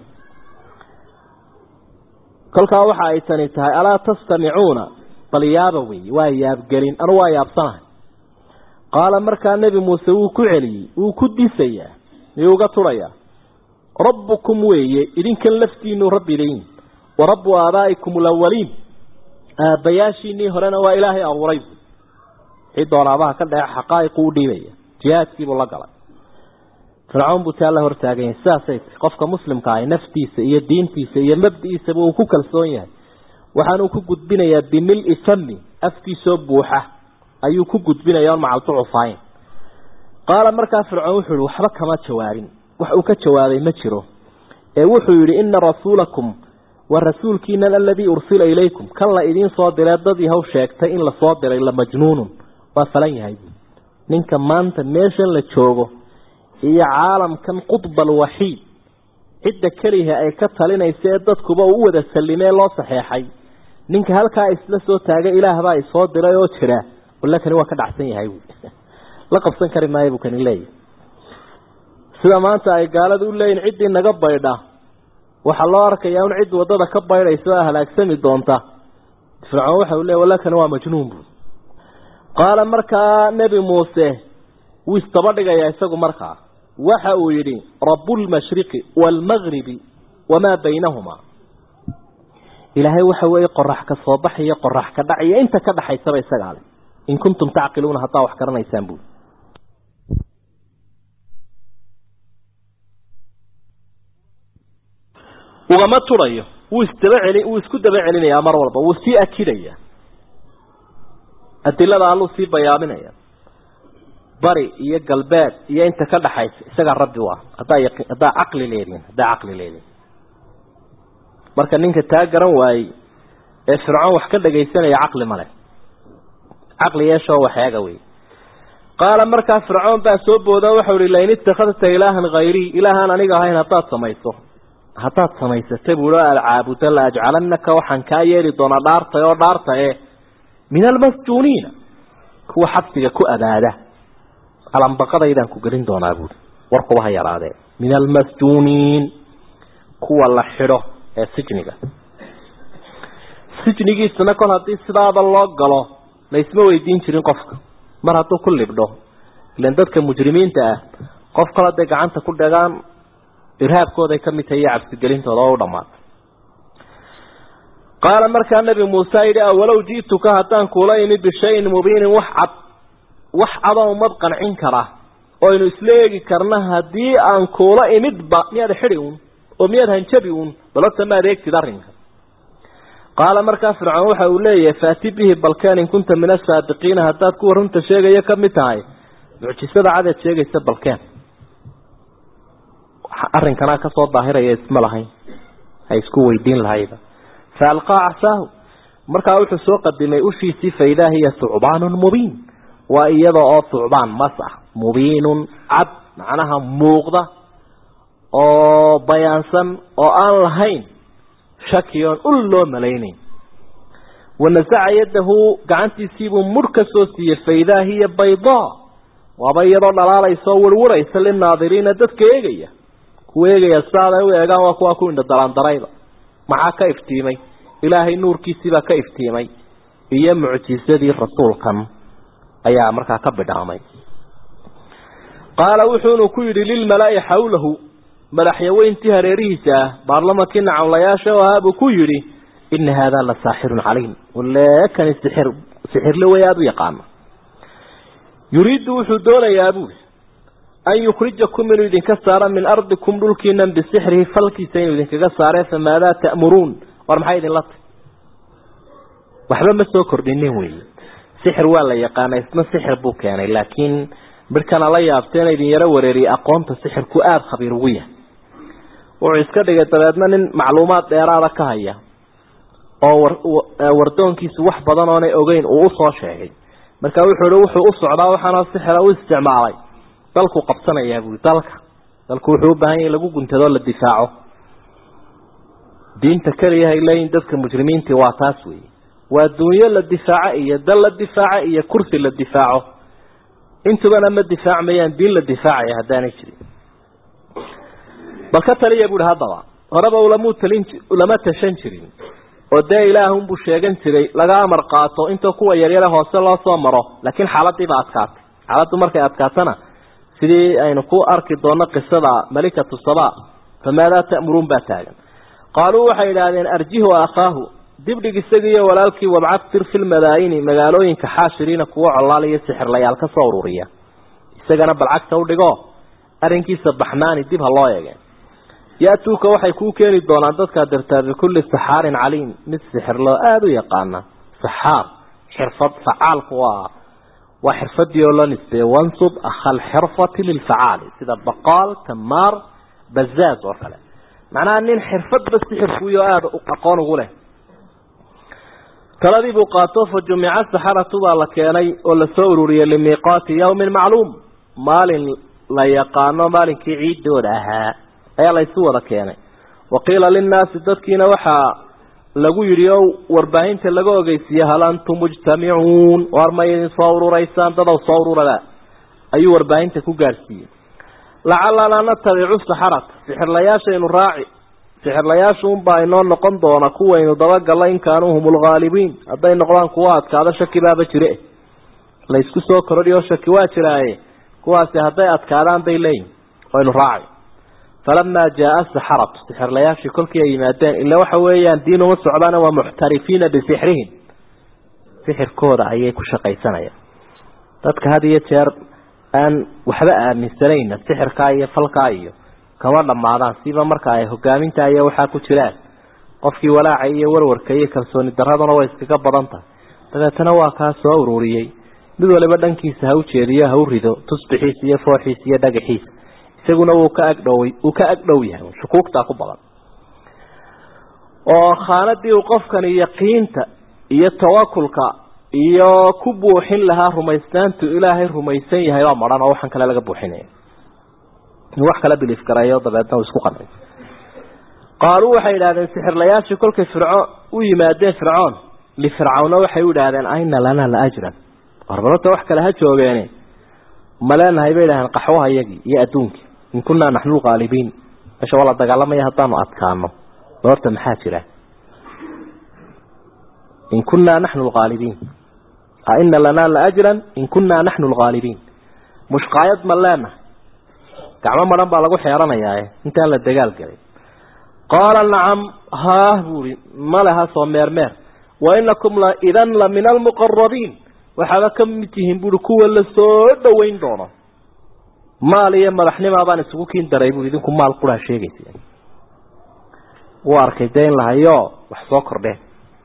كل كاوحة ايتانيتها ألا تستمعون طليابوي وياب قلين أنوا يابصنه قال مركا النبي موسى وكعلي وكدسيا يوغطريا ربكم ويه إذن كان لفتين ربي لين ورب آبائكم الأولين بياشيني هرنا وإلهي أوريب حيث ورابها كده حقائق وديبية جهاتي بالله قال فرعون بوتي الله هرتاقين ساسيت قفك مسلم كاي نفتيس إيا دينتيس إيا مبدئيس بوكو كالسونيا وحانو كقود بنا بملء فمي أفتي سبوحة أيو كقود بنا مع الطعفين قال مركا فرعون وحلو وحبك ما تشوارين وحوك تشوارين ما تشرو وحلو إن رسولكم والرسول كينا الذي أرسل إليكم كلا إذين صادرات ضدي هو شاكتا إن لصادر إلا مجنون وفلن يهيب نينك مانتا ميشن لتشوغو هي عالم كان قطب الوحيد عدة كريهة أي كتالينا يسيادتك بأوه السلمين الله صحيحي نينك هالكا إسلسو تاقى إله باي صادر يوتشرا ولكن هو كد عسين يهيب لقب سنكري ما يبو كان إليه سيدا مانتا أي قالت أولين عدي نقب يدا وحلارك يون عد ودادا كبايرا يسواها لاكسامي دونتا fircoon waxa uu leeyahay walaakan waa majnuun buu qaala markaa nabi muuse wuu istabadhigaya isagu markaa waxa uu yidhi rabbul mashriqi wal maghribi wama baynahuma ilaahay waxa weeye qorax ka soo baxaya qorax ka dhacaya inta ka dhaxaysaba isaga ale in kuntum tacqiluuna hatta wax karanaysaan buu ugama turayo wuu isku daba celinaya mar walba wuu sii akidaya adilada allu sii bayaaminaya bari iyo galbeed iyo inta ka dhaxaysa isaga rabbi waa hadaa aqli leedin marka ninka taa garan waayay ee fircoon wax ka dhageysanaya aqli male aqli yeesho waxaaga way qaala marka fircoon baa soo booda waxa uu leeyahay ittakhadta ilaahan ghayri ilaahan aniga ahayn hadaad samaysatay buu la caabuda la ajcalanaka waxaan ka yeeli doona dhaarta min almasjuuniina kuwa xabsiga ku abaada alanbaqadaydan ku gelin doonaa buu warku waxa yaraade min almasjuuniin kuwa la xidho ee sijnigiisana kol haddii sidaaba loo galo laysma weydiin jirin qofka mar hadduu ku libdho ilan dadka mujrimiinta ah qof kale hadday gacanta ku dhagaan irhaabkooday ka mid tahay cabsigelintooda oo u dhammaatay qaala markaa nabi muuse yidhi awalow ji'tuka haddaan kuula imi bishayin mubiinin wax cadoo umad qancin kara oo aynu isla eegi karna haddii aan kuula imidba miyaad xidhi uun oo miyaad hanjabi uun balota ma adeegtid arrinka qaala markaa fircoon waxa uu leeyahay faati bihi balkaan in kunta min asaadiqiina haddaad kuwa runta sheegaya ka mid tahay mucjisada cadeed sheegaysa balkaan arrinkana ka soo daahiraya isma lahayn hay isku weydiin lahayba faalqaa casaahu markaa wuxuu soo qadimay ushiisii faidaa hiya thucbaanun mubiin waa iyada oo thucbaan mas ah mubiinun cad macnaha muuqda oo bayaansan oo aan lahayn shakiyoon ul loo malaynayn wanasaca yadahu gacantiisiibuu mudh ka soo siiyey faidaa hiya baydaa waaba iyadoo dhalaalaysaoo warwaraysa linaadiriina dadka eegaya kuwa eegaya saaday u eegaan waa kuwa ku indha daraandarayda maxaa ka iftiimay ilaahay nuurkiisiibaa ka iftiimay iyo mucjisadii rasuulkan ayaa markaa ka bidhaamay qaala wuxuunu ku yidhi lilmalaa'i xawlahu madaxyaweyntii hareerihiisa ah baarlamankii nacamlayaasha ahaa buu ku yidhi ina haadaa la saaxirun caliim waleekani sixirle way aada u yaqaano yuriidu wuxuu doonayaa buuli an yukhrijakum inuu idinka saaro min ardikum dhulkiinan bisixrihi falkiisa inuu idinkaga saaree famaadaa ta'muruun war maxay idinla tahy waxba ma soo kordhinin weeye sixir waa la yaqaana isna sixir buu keenay laakiin midhkana la yaabteena idin yaro wareeriyay aqoonta sixirku aada khabiir ugu yahay wuxuu iska dhigay dabeedna nin macluumaad dheeraada ka haya oo wardoonkiisu wax badan oonay ogeyn uu usoo sheegay marka wuxuu hi wuxuu u socdaa waxaana sixira u isticmaalay dalku qabsanayaa buui dalku wuxuu u baahan yahay lagu guntado la difaaco diinta kaliya hay leeyihin dadka mujrimiintii waa taas weeye waa dunyo la difaaco iyo dal la difaaco iyo kursi la difaaco intubana ma difaacmayaan diin la difaacaya haddaanay jirin bal ka taliya buuhi haddaba horeba ulama tashan jirin oo dee ilaahunbuu sheegan jiray laga amar qaato intoo kuwa yaryare hoose loo soo maro laakiin xaaladiiba adkaatay xaaladdu markay adkaatana sidii aynu ku arki doono qisada malikatu saba famaadaa ta'muruun baa taagan qaaluu waxay idhaahdeen arjihu akhaahu dibdhig isagiiyo walaalkii wabcadtir fi lmadaayini magaalooyinka xaashiriina kuwa colaal iyo sixirlayaal ka soo ururiya isagana balcagta u dhigo arrinkiisa baxnaani dib ha loo eegeen yaatuuka waxay kuu keeni doonaan dadkaa dirtaa bikulli saxaarin caliim mid sixirloo aada u yaqaana saxaar xirfad facaalku waa xirfadii oo la nisbeeye wansub akhal xirfati lilfacaali sida baqaal tamaar bazaaz oo kale macnaha nin xirfadba sixirkuyo aada aqoon ugu leh taladii buu qaato fa jumica saxaratu baa la keenay oo lasoo ururiyey limiiqaati yawmin macluum maalin la yaqaano maalinkii ciidooda ahaa ayaa laysu wada keenay waqiila linnaasi dadkiina waxaa lagu yidhi oo warbaahinta laga ogeysiiyey hal antum mujtamicuun war ma idin soo ururaysaan dadaw soo ururada ayuu warbaahinta ku gaarsiiyey lacalana natabicu saxarata sixirlayaashaynu raaci سحر لا يشون باينون نقندون قوة إنه ضرق إن كانوا هم الغالبين أدين نقران قوات هذا شك باب جرئ لا يسكسوا كرديو شكوات راي قوات هذا أتكالان بيلين وإنه راعي فلما جاء السحرة سحر لا يشي كل كي يمادين إلا وحويا دينهم الصعبان ومحترفين بسحرهم سحر كورة أيك وشقي سنة تذكر هذه يتشير أن وحبقى من سنين السحر كاية فالكاية كمان لما عضان سيبا مركاية هقامين تاية وحاكو تشلال قفكي ولا عية وروركاية كالسوني الدرهادنا ويسكيكا بضانتا تذا تنوى كاسو أوروريي بدو لبدن كيسا هاو تشيريا هاو ريدو تصبحيسية فوحيسية داقحيس يساقونا وكأقدويها شكوك تاكو بضان وخاندي وقفكني يقينتا iyo tawakulka iyo ku buuxin laha rumaystaantu ilaahay rumaysan yahay waa maran oo waxan kale laga buuxinay wax kala bilif karayo dabeedna isku qanay qaalu waxay yiraahdeen sixirlayaashi kulka fircoon u yimaadeen fircoon li fircoona waxay u yiraahdeen ayna lana la ajran qarbalta wax kale ha joogeen malanahay bay yiraahdeen qaxwaha yagi iyo adduunki in kunna nahnu qalibiin asha wala dagaalamay hadaanu adkaano doorta maxaa jira إن كنا نحن الغالبين أئن لنا لأجرا إن كنا نحن الغالبين مش قايد ملانا كعما مرنبا لقو حيرانا ياهي انت هلا الدقال قريب قال نعم ها بوري ما لها صمير مير وإنكم إذن لمن المقربين وحبكم متهم بوركوا اللسود وين دونا ما لي مرحني ما بان السبوكين دريبو إذنكم ما القرى شيء يعني واركيدين لها يو وحصوكر به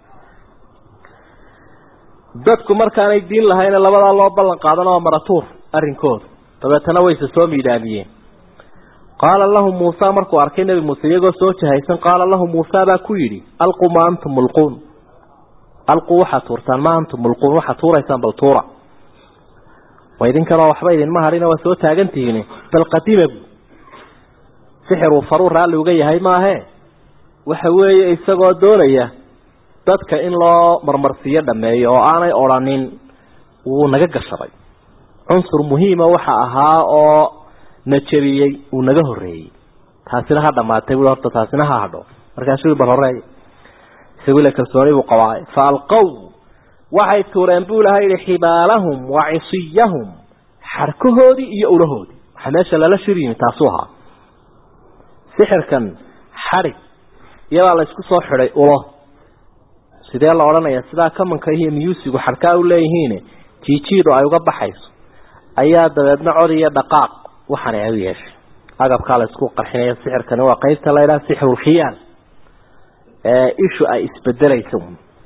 dadku markaanay diin lahayn labada loo ballan qaadano maratuur arinkooda tabeetana way soo miidaamiyeen qaala lahu muusa markuu arkay nabi muusa iyagoo soo jahaysan qaala lahu muusa baa ku yiri alqu ma antum mulqun alqu waxa tuurtaan ma antum mulqun waxa tuuraysan bal tuura waydin kana waxba idin ma harina waa soo taagantihiin bal qadiima sixru farur raali uga yahay maahe waxa weeye isagoo doonaya dadka in loo marmarsiyo dhameeyo oo aanay oranin uu naga gashaday unsur muhiima waxa ahaa oo najabiyay uu naga horeeyay taasina ha dhamaatay wuu horta taasina ha hadho markaasuu bal horeey isagu la kalsooni buu qawaay faalqaw waxay tuureen buu lahayd xibaalahum wa isiyahum xarkahoodi iyo ulahoodi waxa meesha lala shiriin taasuha sixirkan xarig iyada la isku soo xiray ulo sidee la oranaya sida kamanka iyo music xarka u leeyihiin jiijiido ay uga baxayso ayaa dabeedna cod iyo dhaqaaq waxaan ay yeeshay agabka la isku qarxinay sixirkan waa qaybta la ilaa sixirul khiyal ishu ay isbedelayso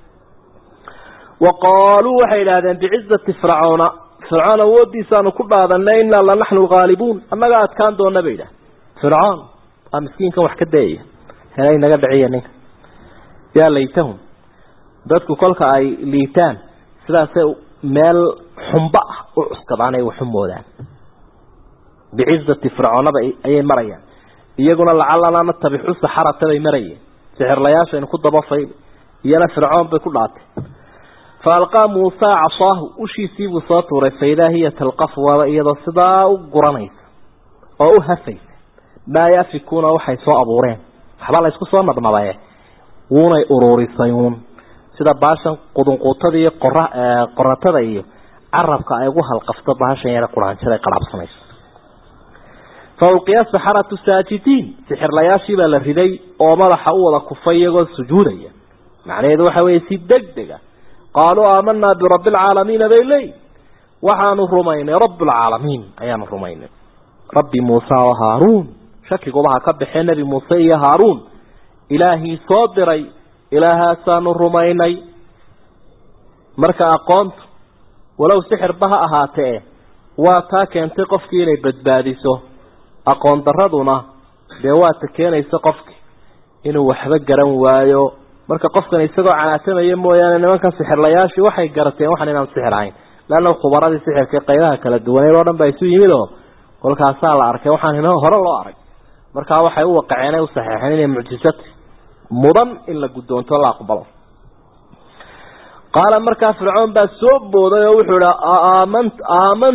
وقالوا وحيلادن بعزة فرعون وديسان ku dhaadanay inna la nahnu ghalibun amaga adkaan doona beeyda fir'aun amskiinka wax ka deeyay helay naga dhiciyeen yaa leeytahum dadku kolka ay liitaan sidaas meel xumba u cuskadaan ay waxumoodaan bi'izati fir'auna ay marayaan iyaguna lacalana natabi'u saharata ay marayeen sixirlayaasha in ku dabafay iyana fir'aun bay ku dhaatay فالقى موسى عصاه وشيسي بصوت ورفيدا هي تلقف وإذا صداء قرنيس أو هفيس ما يفكون أو حيثوا أبورين حبالا يسكو صوى مدما بايه ووني أروري سيون سيدا باشا قدن قوتدي قراتدي عربك أيقوها القفطة باشا يرى قرآن سيدا قلاب صنيس فالقيا السحرة الساجدين سحر لياشي بالردي ومرح أولا كفايق السجودية معنى يدو حوي سيد دقدقة قالوا آمنا برب العالمين بيلي وحان الرمين رب العالمين أيام الرمين ربي موسى وهارون شكي قولها كبحين نبي موسى هارون إلهي صادري إلها سان الرميني مركا أقونت ولو سحر بها أهاتي واتاك ينتقف كيني بدباديسو أقون دردنا بواتك كيني يسقفك إنه وحبك قرن وايو marka qofkan isagoo canaatamayo mooyaan nimanka sixirlayaashu waxay garateen waxaan inaan sixirayn laana khubarada sixirka qaybaha kala duwan ee dhan bay isu yimid oo kolkaas la arkay waxaan inoo hore loo arag marka waxay u waqaceen u saxiixeen inay mucjisad mudan in la gudoonto la aqbalo qaala marka fircoon baa soo booday oo wuxuu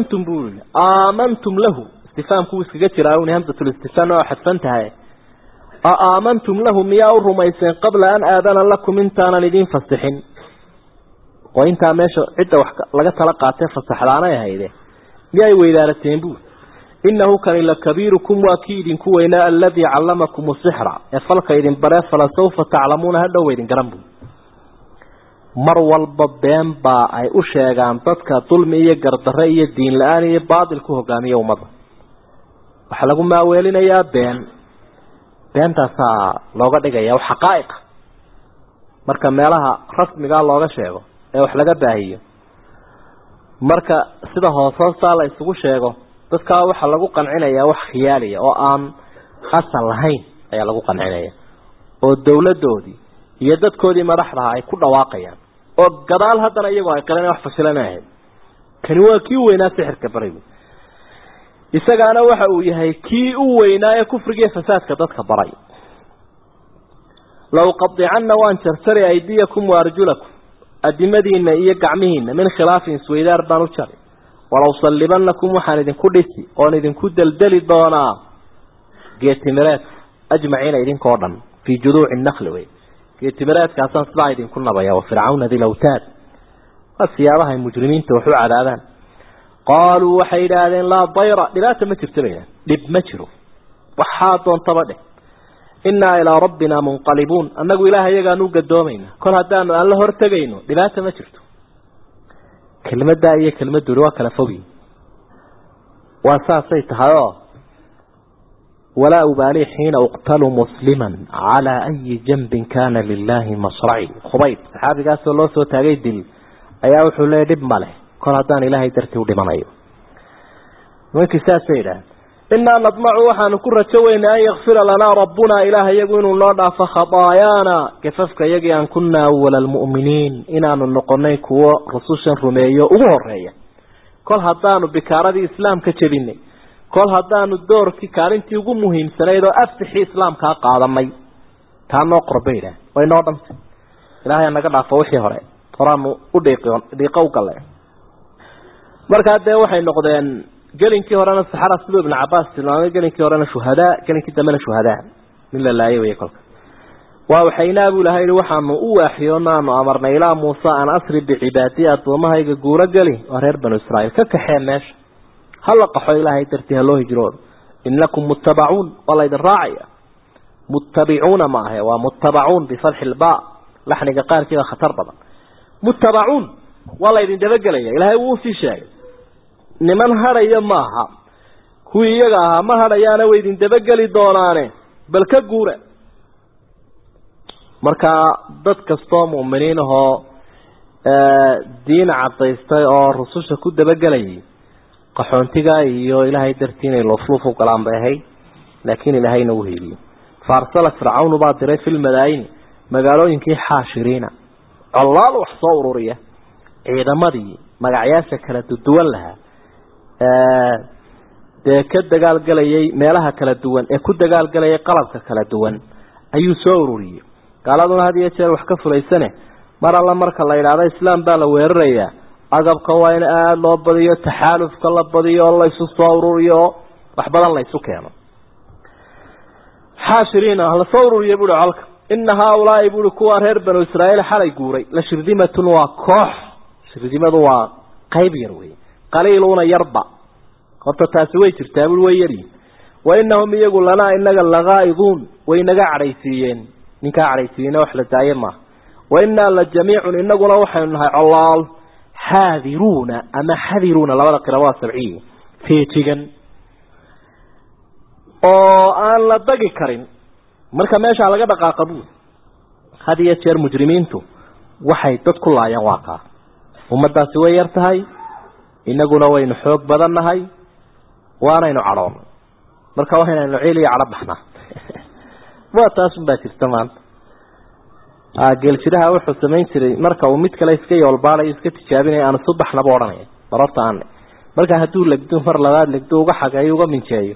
aamantum lahu istifaamku iskaga jiraa in hamzatul istifaan oo xadfantahay aamantum lahum ya rumaysan qabla an aadana lakum intaana lidin fasixin oo inta meesha cidda wax laga tala qaatay fasaxdaanay hayde miyay weydaarateen buu innahu kan la kabirukum wa kiidin kuwayna alladhi allamakum as-sihra falka idin bare fala sawfa ta'lamuna hada weydin garan buu mar walba been baa ay u sheegaan dadka dulmi iyo gardarre iyo diin la'aan iyo baadil ku hogaamiyo umada waxa lagu maaweelinayaa beentaas looga dhigaya wax xaqaa'iq marka meelaha rasmiga looga sheego ee wax laga baahiyo marka sida hoosta la isugu sheego dadka waxa lagu qancinayaa wax khiyaaliya oo aan asal lahayn ayaa lagu qancinaya oo dawladoodii iyo dadkoodii madaxda ay ku dhawaaqayaan oo gadaal haddana iyagoo ay qalan wax fashilanayeen kani waa kii weynaa sixirka barigu isagaana waxa uu yahay kii u weynaa ee kufriga iyo fasaadka dadka baray law qad'anna wa antarsari aydiyakum wa arjulakum adimadiina iyo gacmihiina min khilaafin suwaydaar baan u jaray walaw sallibanakum waxaan idinku dhisi oo idinku daldali doonaa geetimireed ajmaciina idinkoo dhan fi juduuc an-nakhl way geetimireedkaasaan sidaa idinku nabaya wa fircauna dilawtaad asiyaabaha mujrimiinta wuxuu cadaadaan qaaluu waxay yidhaahdeen laa dayra dhibaata ma jirto bayna dhib ma jiro waxaa doontaba dheh innaa ilaa rabbina munqalibuun annagu ilaahay yagaanu gadoomayna kol haddaanu aan la hortegayno dhibaata ma jirto kelmadda iyo kelmaddu waa kala fogi waa saasay tahayoo ولا أبالي حين أقتل مسلما على أي جنب كان لله مصرعي خبيب صحابي قاسوا الله سوى تاقيد دل أيها حولي دب ماله كل هدان إلهي ترتيو دمانيو وانكساس سيدا إنا نطمع وحا نكرة شوين أن يغفر لنا ربنا إلهي يقول الله فخطايانا كففك يجي أن كنا أول المؤمنين إنا ننقنيك ورسوشا رميو وغرية كل هدان بكارة إسلام كتبيني كل هدان الدور كي كارنتي ugu muhiimsanayd oo afti islaamka qaadamay taan oo qorbeeyna way noo dhamtay ilaahay naga dhaafo wixii hore qoraanu u dhiiqo u galay marka de waxay noqdeen gelinkii horena saxara sida ibn Abbas tilmaamay gelinkii horena shuhada gelinkii damana shuhada min la laayay kolka waxayna abu lahayd waxaanu u waaxiyoonaanu amarnay ilaa Muusa an asri bi cibaadati adumahayga guura gali oo reer banu Israa'iil ka kaxeen meesha هل قحوا إلهي ترتيه الله هجرون إنكم متبعون والله إذن راعية متبعون معه ومتبعون بفتح الباء لحن قال كذا خطر بضا متبعون والله إذن دبق لي إلهي وفي شيء نمن هريا معها هو يقاها ما هريا نوي إذن دبق لي دوناني بل كقورة مركا ضد كستوم ومنينه دين عطيستي أو رسوشة كود دبق لي qaxoontiga iyo ilaahay dartiinay loflufu qalaan baahay laakiin ilaahayna uu heeliyay faarsala fircawn baa diray fil madaayin magaalooyinkii xaashiriina allaal wax soo ururiya ciidamadii magacyaasha kala duwan laha ka dagaal galayay meelaha kala duwan ee ku dagaal galayay qalabka kala duwan ayuu soo ururiyay qaaladuna hadiye jeer wax ka fulaysane mar alla marka la yiraahdo islaam baa la weerarayaa agabka waa in aad loo badiyo taxaalufka la badiyo la isu soo ururiyo wax badan la isu keeno xaashiriina la soo ururiyo buu halka inna haulaa buu kuwa reer banu Israa'iil xalay guuray la shirdimatun waa koox shirdimadu waa qayb yar weey qaliiluna yarba horta taasi way jirtaa buu way yari wa innahum yagu lana inaga lagaayidun way naga caraysiiyeen ninka caraysiina wax la daayema wa inna la jami'un inaguna waxaynu nahay allaal حاذرون أما حذرون لولا قراءات سبعية في تيجن أو أن لا دقي كريم مركا ماشي على قدر قابوس هذه يشير مجرمينتو وحي تدخل على واقع ومدى سوى يرتهي إن قلنا وين حوق بدنا هاي وأنا إنه عرام مركا وهنا إنه عيلي عرب إحنا واتاسم باكر تمام قال شراها وحو سمين شري مركا وميد كلا يسكي والبالا يسكي تشابيني أنا صبح نبوراني مررت عني مركا هدو لقدو فر لغاد لقدو وقحق أيوغا من شايو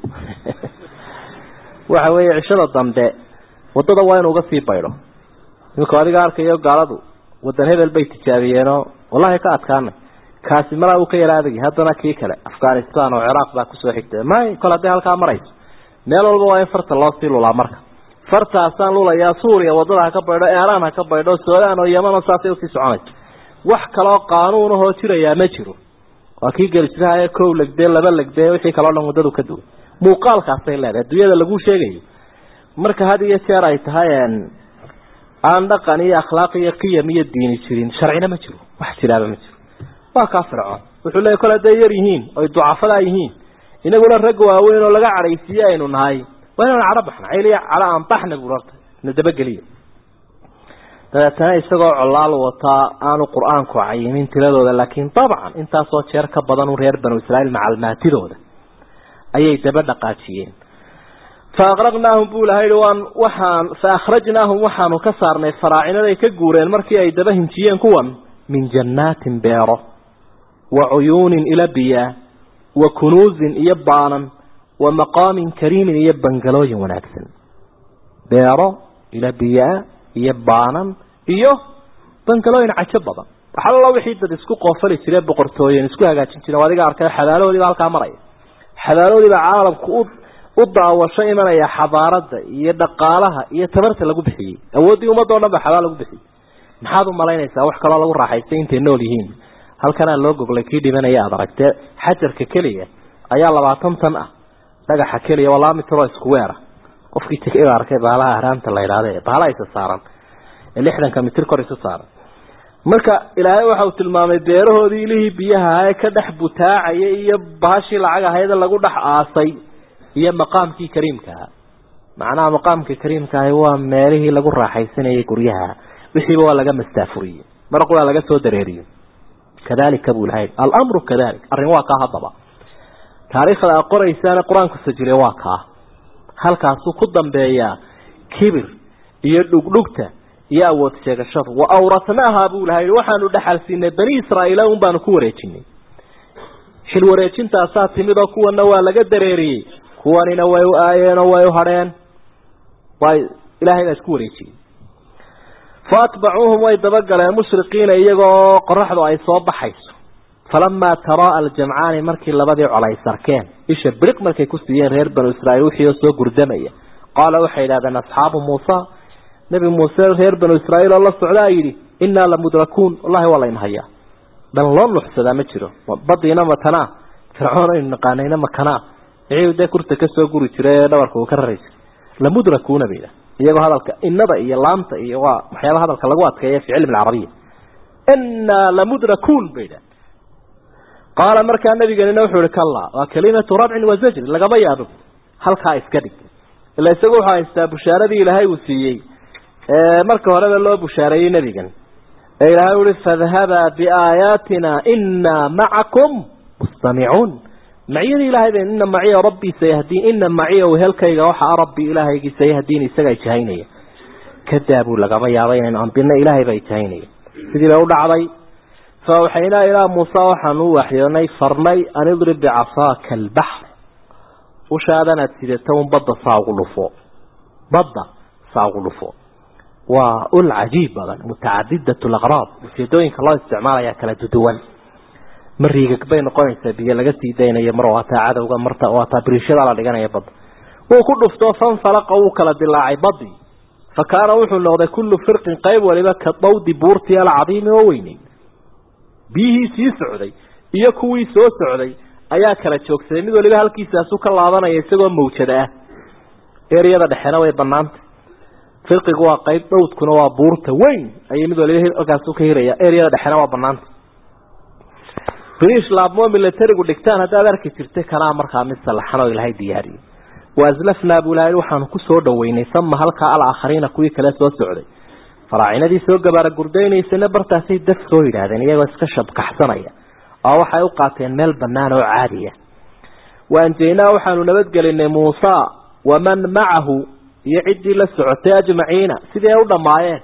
وحوي عشرة ضمداء وتضوين وقفي بايرو يمكو هذه قارك يو قالدو ودن هذا البيت تشابينو والله كات كان كاسي مرا وكي رادقي هدنا كيكلا أفغانستان وعراق باكو سوحيكتا ما يقول هذه هالكا مريس ميلو البواين فرط الله سيلو لا مركا fartaasaan lulayaa Suuriya wadada ka baydho Iran ka baydho Suudaan oo Yemen saasay u sii soconayso wax kale qaanuun oo jiraya ma jiro waa kii galsirahay koow lagdee laba lagdee wixii kale oo wadadu ka duwan muuqaalkaas ay leedahay dunyada lagu sheegayo marka had iyo jeer ay tahay aan dhaqan iyo akhlaaq iyo qiyam iyo diin jirin sharcina ma jiro wax jiraaba ma jiro waa ka fircoon wuxuu leeyahay kala dayar yihiin oo ducafada yihiin inaguna rag waaweyn oo laga careysiyo aynu nahay waana carab baxna ayliya ala aan baxna burarta nadaba galiyo dadana isagoo colaal wata aanu quraanku cayimin tiradooda laakiin tabcan inta soo jeer ka badan u reer banu Israa'iil macalmaatidooda ayay daba dhaqaajiyeen فأغرقناهم بولهيد فأخرجناهم وحانو كسارنا فراعنة كجورين مركي أي دبهم تيين كوان من جنات بيرة وعيون إلى بيا وكنوز يبانا ومقام كريم يبنجلوج ونكسن بيرة إلى بيا يبانا بنجلوج عشبة وحال الله وحيد تسكو قفل السراب بقرطوين اسكو هاجاتين تنوادي عركة حلالو دي بالكاميرا حلالو دي بعالم كود ودعوة إيمانية حضارة iyo dhaqaalaha iyo tabarta lagu bixiyay awoodii umadoona baxada lagu bixiyay maxaad u malaynaysaa wax kale lagu raaxaystay intay nool yihiin halkana loo goglay kii dhimanaya aad aragtay xajarka kaliya ayaa 20 tan ah dhagaxa kaliya walaa mitro isku weera qofkii tigay arkay baalaha haraanta la yiraahdo baalaha isa saaran 60 mitir kor isa saaran marka ilaahay waxa uu tilmaamay beerahoodii ilaahi biyaha ay ka dhax butaacay iyo baashi lacag ahayd lagu dhax aasay iyo maqaamkii kariimka macnaha maqaamkii kariimka waa meelihii lagu raaxaysanayay guryaha wixii waa laga mastaafuriyay marqula laga soo dareeriyo kadalika bulhayd al-amru kadalik arrin waa ka hadaba taariikhda qoraysan quraanku sajilay waa ka halkaas ku dambeeya kibir iyo dhugdhugta iyo awood sheegashada wa awratnaha bulhayd waxaanu dhaxalsiinay bani Israa'iil oo baan ku wareejinay xil wareejinta timid oo kuwana waa laga dareeriyay kuwanina way u aayeen oo way u hareen way ilaahay isku wareejiyay faatba'uhum way dabagaleen mushriqiina iyagoo qorraxdu ay soo baxayso falamma tara al-jam'aan markii labadii colay sarkeen isha briq markay ku siiyeen reer banu Israa'iil wixii soo gurdamaya qaala waxay yiraahdeen asxaabu Muusa nabi Muusa reer banu Israa'iil Allah socdaa yiri inna la mudrakuun wallahi wala inhaya dan loo nuxsada ma jiro badina matana fircoon in naqaanayna makana ciidda kurta ka soo guri jiray dhabarka uu ka rareysay la mudrakuuna beeda iyagoo hadalka innada iyo laamta iyo waxyaalaha hadalka lagu adkeeyo fi cilmi arabiga inna la mudrakuun beeda qaala markaa nabigeena wuxuu kala waa kalimatu rab'in wa zajr lagaba yaabo halka iska dhig ila isagu waxa haystaa bushaaradii ilaahay uu siiyay marka hore loo bushaareeyay nabigan ilaahay uu fadhaba bi ayatina inna ma'akum mustami'un معي إلهي إن معي ربي سيهدين إن معي وهلكي وحى ربي إلهي سيهدين سجى جهيني كذابوا لقما يعطينا عن بنا إلهي بيتهيني سيدي لو دعضي فأوحينا إلى موسى وحيوني فرني أن يضرب بعصاك البحر وشاهدنا تيدتون بضة صاغلفو وقل عجيب متعددة الأغراض وسيدوين كالله استعمالها يا كلا تدول مريقك بين قوانسة بيا لغسي دينا يمروها عادة ومرتا واتا بريشد على لغانا يبض وكل فتوفان فلقوا وكلا دلاعي بضي فكان وحو النغضة كل فرق قيب ولبا كالضوض بورتي العظيم وويني بيه سي سعودي إيكوي سو سعودي أياك لتشوك سيميد ولبا هالكيساسو كالعظانا يسيقوا موجده إيريادا دحينا ويبنانت فرق قوى قيب ضوض كنوا بورتا وين أياميد ولبا هالكيساسو كهيريا إيريادا دحينا ويبنانت بريش لابمو ميليتري ودكتان هذا ذلك ترتي كلام مرخا مثل الحنو الهي دياري وازلفنا بولاي وحان كسو دويني ثم هلكا الاخرين كوي كلا سو سعودي فراعينا دي سو غبار غرديني سنه برتاسي دف سو يراادين iyagoo iska shabkaxsanaya oo waxay u qaateen meel banaan oo caadi ah waanteena waxaanu nabad galinay Muusa waman ma'ahu yicidi la socotay ajmaciina sidee u dhamaayeen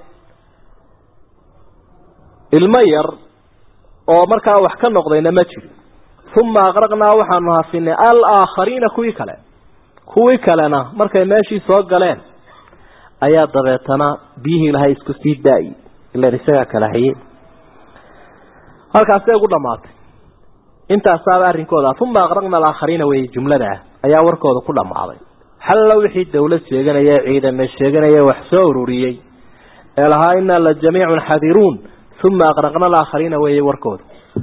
ilmayar oo markaa wax ka noqdayna ma jiro thumma aqraqnaa waxaanu haafinay al-aakhariina kuwii kalena markay meeshii soo galeen ayaa dabeetana biyihii ilaahay isku sii daayay ilaa isaga kala hayay halkaas ay ugu dhamaatay intaas aad arrinkooda thumma aqraqnaa al-aakhariina way jumlada ayaa warkooda ku dhamaaday حل وحي الدولة شيغنا يا عيدا ما شيغنا يا وحسوروريي لها إنا لجميع حذرون ثم أغرقنا الآخرين ويوركود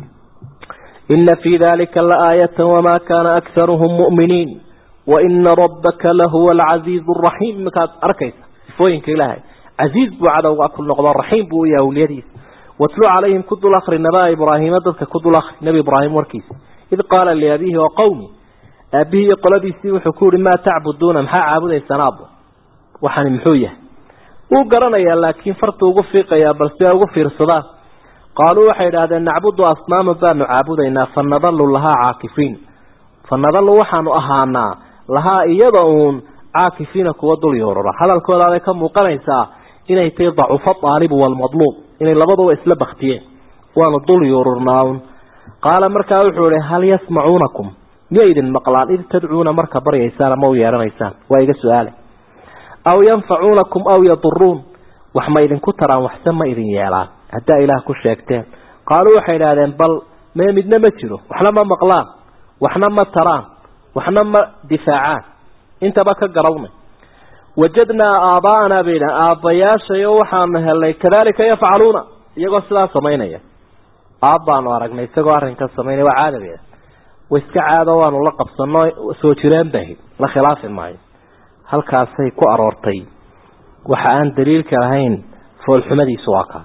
إن في ذلك لآية وما كان أكثرهم مؤمنين وإن ربك لهو العزيز الرحيم مكاد أركيس فوينك إلهي عزيز بعد وأكل نقضى الرحيم بويا وليديس واتلو عليهم كد الآخر نبا إبراهيم ضدك كد الآخر نبي إبراهيم وركيس إذ قال لأبيه وقومي أبيه قلبي سيو حكور ما تعبدون محا عابد السناب وحن محوية وقرنا يا لكن فرط وقفق يا بلسيا وقفر الصلاة قالوا وحيد هذا نعبد أصنام بان عابدنا فنظل لها عاكفين فنظل وحن أهانا لها يضعون عاكفين كودوا اليورورا هذا الكود هذا كم مقنيسا إنه تضعف الطالب والمطلوب إنه لبضوا إسلام اختيه ونضل يورورناون قال مركا وحوله هل يسمعونكم ميد المقلان إذ تدعون مركا بريسان مويا رميسان وإيقى سؤاله أو ينفعونكم أو يضرون وحما إذن كترا وحسما إذن يالان حتى إله كشيكتين قالوا وحين هذين بل ما يمدنا مجره وحنا ما مقلان وحنا ما تران وحنا ما دفاعان انت بك قرونا وجدنا آباءنا بينا آباياش يوحان هلي كذلك يفعلون يقول سلا سمينيا آبان وارقنا يستقوا أرهن كالسميني وعادة بينا واستعادة وانو لقب صنوي سوچرين به لخلاف معي هل كاسي كو أرورتي وحان دليل كالهين فالحمدي سواكا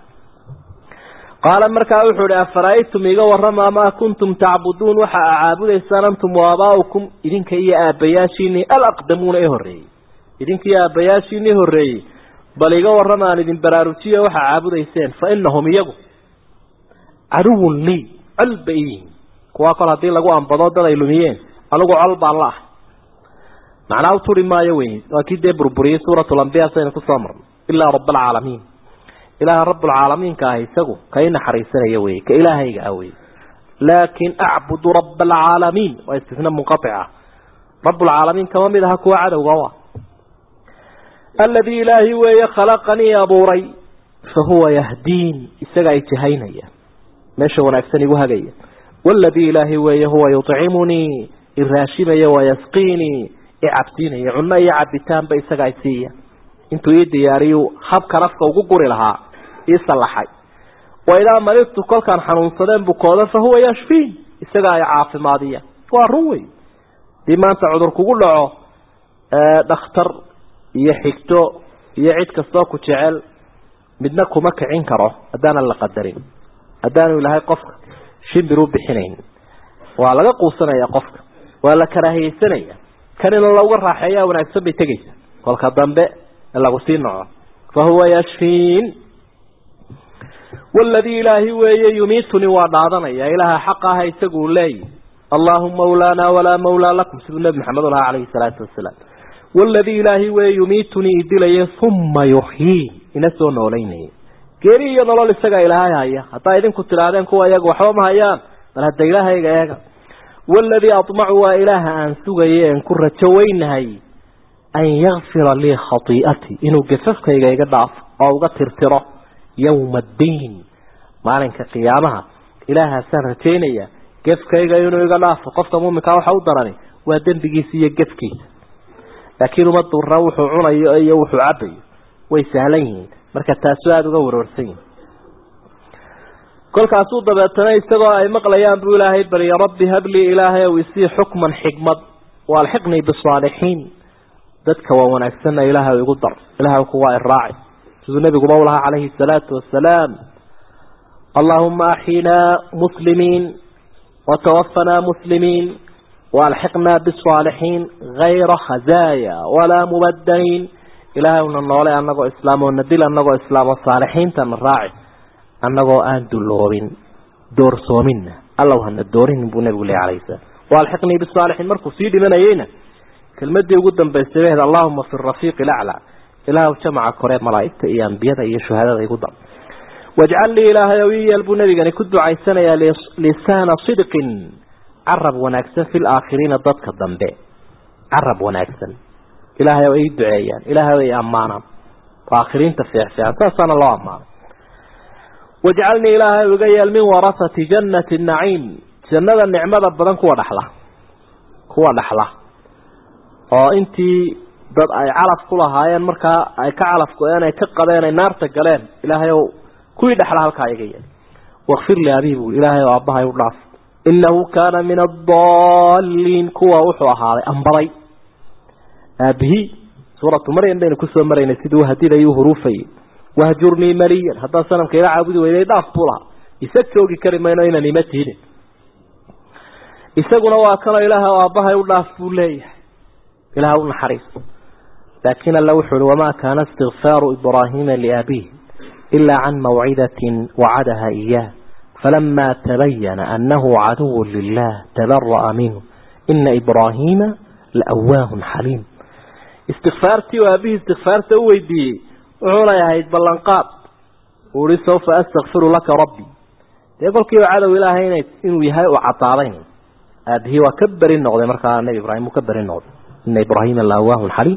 قال مركا وحوري أفرأيتم يقورما ما كنتم تعبدون وحا أعابد إسانمتم وآباؤكم إذنك إيا آبياشيني الأقدمون إهوري إذنك إيا آبياشيني إهوري بل يقورما لذن براروتيا وحا أعابد إسان فإنهم يقو عدو لي البئين كواقل هذه لقوا أنبضات دليلميين ألقوا علب الله معناه طول ما يوين وأكيد بربري سورة الأنبياء سينكو صامر إلا رب العالمين إله رب العالمين كاهيسقو كاين حريسنا يوي كإلهي قاوي لكن أعبد رب العالمين واستثناء منقطعة رب العالمين كما مدها كوعد وغوا الذي إلهي ويخلقني يا بوري فهو يهدين إستقع اتهيني ماشي ونأكسني وهقيا والذي إلهي وهو يطعمني الراشمي ويسقيني إعبتيني عنا يعبتان بإستقع اتسيا انتو يدياريو حبك رفك وقوري لها يصلحي وإذا مرضت كل كان حنون صدام بكوضا فهو يشفين استقايا عافي ماضية وروي ديما انت عذرك قلعه دختر يحكتو يعيد كستوك وتعال بدناكو مكا عنكره أدانا اللي قدرين أدانا إلهي قفك شبروا بحنين وعلى قوصنا يا قفك ولا كراهي سنة كان الله ورح حياة ونكسب تجيس والخضم بأ الله قصينا فهو يشفين والذي إلهي ويميتني وعضاضنا يا إله حقها يتقول لي اللهم مولانا ولا مولى لكم سيد النبي محمد الله عليه الصلاة والسلام والذي إلهي ويميتني إدلي ثم يحيي إنسون وليني كيري ينالو لسقى إلهي هيا حتى إذن كنت لعدين كوا يقوى حوم هيان بل هدى إلهي يقى والذي أطمع وإله أن سقى أن كرة شوين هي أن يغفر لي خطيئتي إنه قففك يقضعف أو قترتره يوم الدين مالك قيامها إلها سنتينية قفك يقضعف فقفت مؤمنك وحوضرني ودن بقيسية قفكي لكن مد الروح عنا يوح عبي ويسهلين مركز تاسواد وغور ورسين كل كاسود بأتنا يستغى أي مقليان بإلهي بل يا ربي هب لي إلهي ويسي حكما حكمة والحقني بالصالحين ذاتك وونأكسنا إلهي ويقدر إلهي وقواء الراعي سيد النبي قبولها عليه الصلاة والسلام اللهم أحينا مسلمين وتوفنا مسلمين والحقنا بالصالحين غير خزايا ولا مبدلين إلهي ونالله أنه إسلام وندل أنه إسلام والصالحين تنراعي أنه أن دلوبين دور صومنا الله أن الدورين نبونا بقولي عليه السلام والحقني بالصالحين مركو سيدي من أينا كلمة دي قدام بيستبه اللهم في الرفيق الأعلى إله وجمع قريب ملائكة إيام بيضا إيه شهادة قدام واجعل لي إله يوي البنبي يعني كدو عيسانا يا لسان صدق عرب ونأكسن في الآخرين الضدك الضنباء عرب ونأكسن إله يوي الدعيان إله يوي أمانا وآخرين تفيح فيها فأصان الله أمانا واجعلني إله يوي من ورثة جنة النعيم جنة النعمة بدن كوا دحلة أنتي dad ay calaf ku lahaayeen markaa ay ka calaf go'een ay ka qadeen ay naarta galeen ilaahay oo kuwii dhaxla halka ayaga yeelay waqfir li abiibu ilaahay oo abahay u dhaaf innahu kana min ad-dallin kuwa wuxuu ahaaday ambaray abihi suuratu maryam bayna ku soo marayna sidoo hadida iyo hurufay wahjurni maliyan hada sanamka ila caabudi weeyay dhaaf bula isagoogi karimayno inaan imatihin isaguna waa kana ilaahay oo abahay u dhaaf buu leeyahay ilaahay u naxariis laakiin alla wuxuu wama kana istighfaru ibrahim li abihi illa an maw'idatin wa'adaha iyyah falamma tabayyana annahu aduwwun lillah tabarra'a minhu inna ibrahima la'awwahun halim istighfarti wa abihi istighfarta weydiiyay wuxuu leeyahay ballanqaad uri sawfa astaghfiru laka rabbi deeqolkii cadow ilaahay inuu yahay oo cadaadayn abihi waa kabari noqday markaa nabi ibraahim uu kabari noqday inna ibrahima la'awwahun halim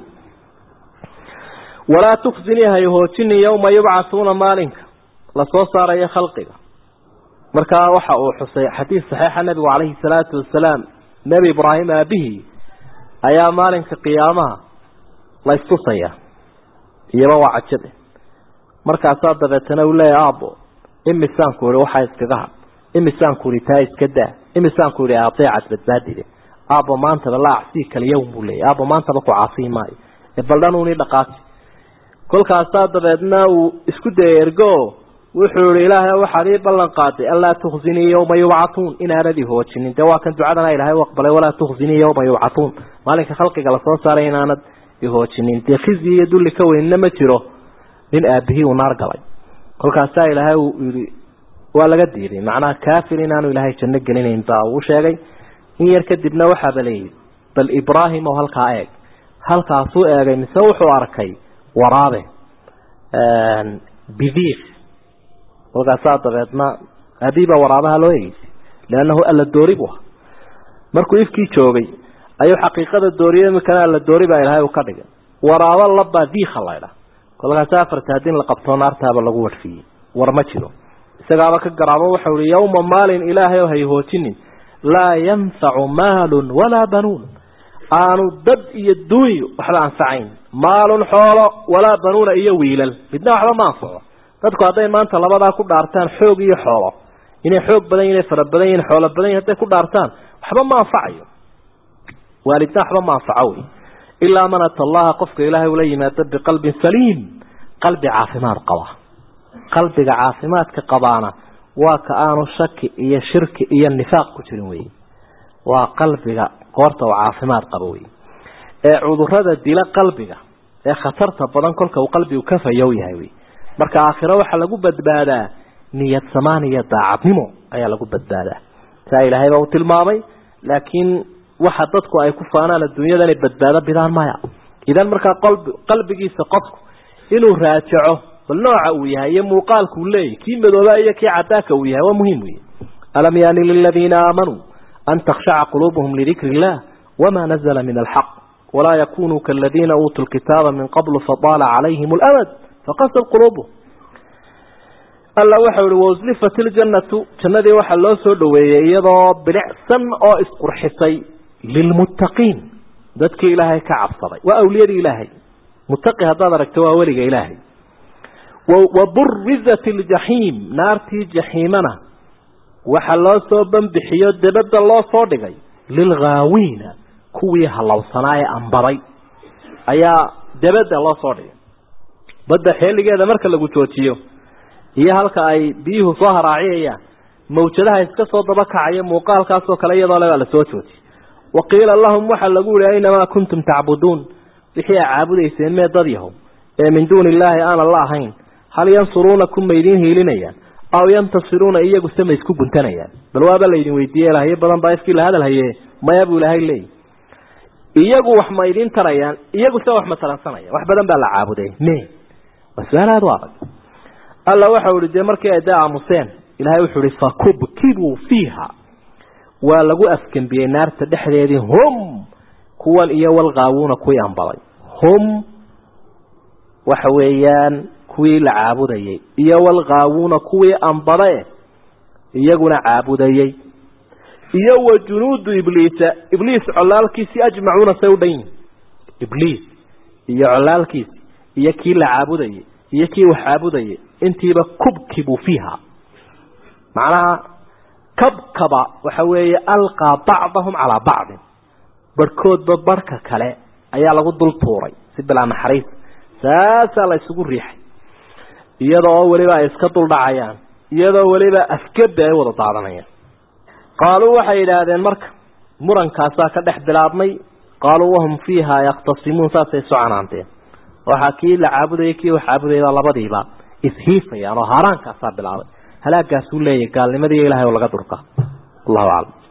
ولا تخزني هيهوتني يوم يبعثون مالك لسو صار خلقك marka waxa uu xusay xadiis saxiix nabi waaleyhi salaatu wasalaam nabi ibraahim abihi ayaa maalinka qiyaamaha la istusaya iyaba waa cajade markaas dabeetana uu leeyahay aabo imisaan ku waxa iskaga imisaan ku ritaa iska daa imisaan ku ri ateecad badbaadide aabo maanta la acsi kal yawm uu leeyahay aabo maanta ba ku caasi maayo baldanuuni dhaqaati kolkaas dabeedna uu isku deergo wuxuu ilaahay waxa ay ballan qaaday alla tukhzini yawma yub'atun in aradi hoojinin waa kan ducadana ilaahay waqbalay wala tukhzini yawma yub'atun maalinka khalqiga la soo saaray inaanad hoojinin deeqizi dulli ka weynna ma jiro in aabihi uu naar galay kolkaas ilaahay uu yiri waa laga diiday macna kaafir inaanu ilaahay janno gelinayn baa uu sheegay in yar kadibna waxa balay bal ibraahim oo halkaas uu eegay mise wuxuu arkay waraabe bidiif وقاسات دبيتنا أبيبا ورابها لويس لأنه ألا الدوري بوها مركو يفكي شوغي أيو حقيقة الدورية مكان ألا الدوري بها إلهي وقرقا ورابا اللبا ديخ الله إله كل غسافر تهدين لقبطان أرتها بلغور فيه ورمتشلو سيقابك القرابة وحولي يوم مال إلهي وهيهوتني لا ينفع مال ولا بنون آنو دب يدوي وحلا أنفعين مال حولا ولا بنون إيويلل بدنا وحلا ما أنفعه dadku haday maanta labada ku dhaartaan xoog iyo xoolo inay xoog badan inay fara badan inay xoolo badan haday ku dhaartaan waxba ma anfacayo waalidna waxba ma anfacayo illa man atallaha qofka ilaahay ula yimaado biqalbi saliim qalbi caafimaad qaba qalbiga caafimaadka qabaana waa ka aanu shaki iyo shirki iyo nifaaq ku jirin weey waa qalbiga qoorta oo caafimaad qaba weey ee cudurrada dila qalbiga ee khatarta badan kolka uu qalbigu ka fayow yahay weey marka aakhiro waxa lagu badbaadaa niyad samaaniya daacadnimo ayaa lagu badbaadaa taa ilaahay baa u tilmaamay laakiin waxa dadku ay ku faanaan adduunyada inay badbaado bidaan maya idan marka qalbigiisa qofku inuu raajaco bal nooca uu yahay iyo muuqaalku leeyahay kii madooba iyo kii cadaaka uu yahay waa muhiim weey alam yaani lil ladina aamanu an takhsha'a qulubuhum li dhikrillah wama nazala min alhaq wala yakunu kal ladina utul kitaba min qablu fadala alayhim alamad فقصد قلوبه الله وحول وزلفت الجنة جنة وحل الله سودوية يضا بلعسا أو اسقرحسي للمتقين ذاتك إلهي كعب صبي وأولياء إلهي متقي هذا ركتوا ولي إلهي وبرزت الجحيم نارتي جحيمنا وحل الله سوبا بحياد دبد الله صادقي للغاوين كويها الله صنايا أنبري أيا دبد الله صادقي badda xeeligeeda marka lagu joojiyo iyo halka ay biyuhu soo haraaciyayaan mawjadaha iska soo daba kacaya muuqaalkaas oo kale iyadoo la soo joojiyo waqila lahum waxa lagu leeyahay inama kuntum ta'budun wixii caabudayseen meedadiyahum ee min duun illaahi aan allah ahayn hal yansurunakum maydin hiilinayaan aw yantasiruna iyagu samay isku guntanayaan bal waaba la idin weydiiyay ilaahay badan baa iskii la hadal hayay maya buu ilaahay leeyahay iyagu wax ma idin tarayaan iyagu soo wax ma taransanaya wax badan baa la caabuday وسؤالات واضح الله وحول دي مركي ادعى موسين إلهي وحول فكبكبوا فيها ولقوا أفكن بي نار تدحريدي هم كوال إيا والغاوون كوي أنبالي هم وحويان كوي العابدي إيا والغاوون كوي أنبالي إيا قنا عابدي إيا وجنود إبليس علالكي سي أجمعون سودين إبليس iyo colaalkiis iyo kii la caabudayay iyo kii wax caabudayay intiiba kubkibu fiiha macnaha kabkaba waxa weeye alqa ba'dahum ala ba'd barkoodba barka kale ayaa lagu dul tuuray si bilaa naxariis saasa la isugu riixay iyadoo waliba ay iska dul dhacayaan iyadoo waliba afkada ay wada daadanayaan qaaluu waxay yiraahdeen marka murankaasa ka dhex bilaabmay qaaluu wahum fiiha yaqtasimuun saasay soconaanteen waxa kii la caabudayay kii wax caabudayay labadiiba ishiifayaan oo haraankaasa bilaabay halaagaas uu leeyahay gaalnimadii ilaahay oo laga durka Allahu a'lam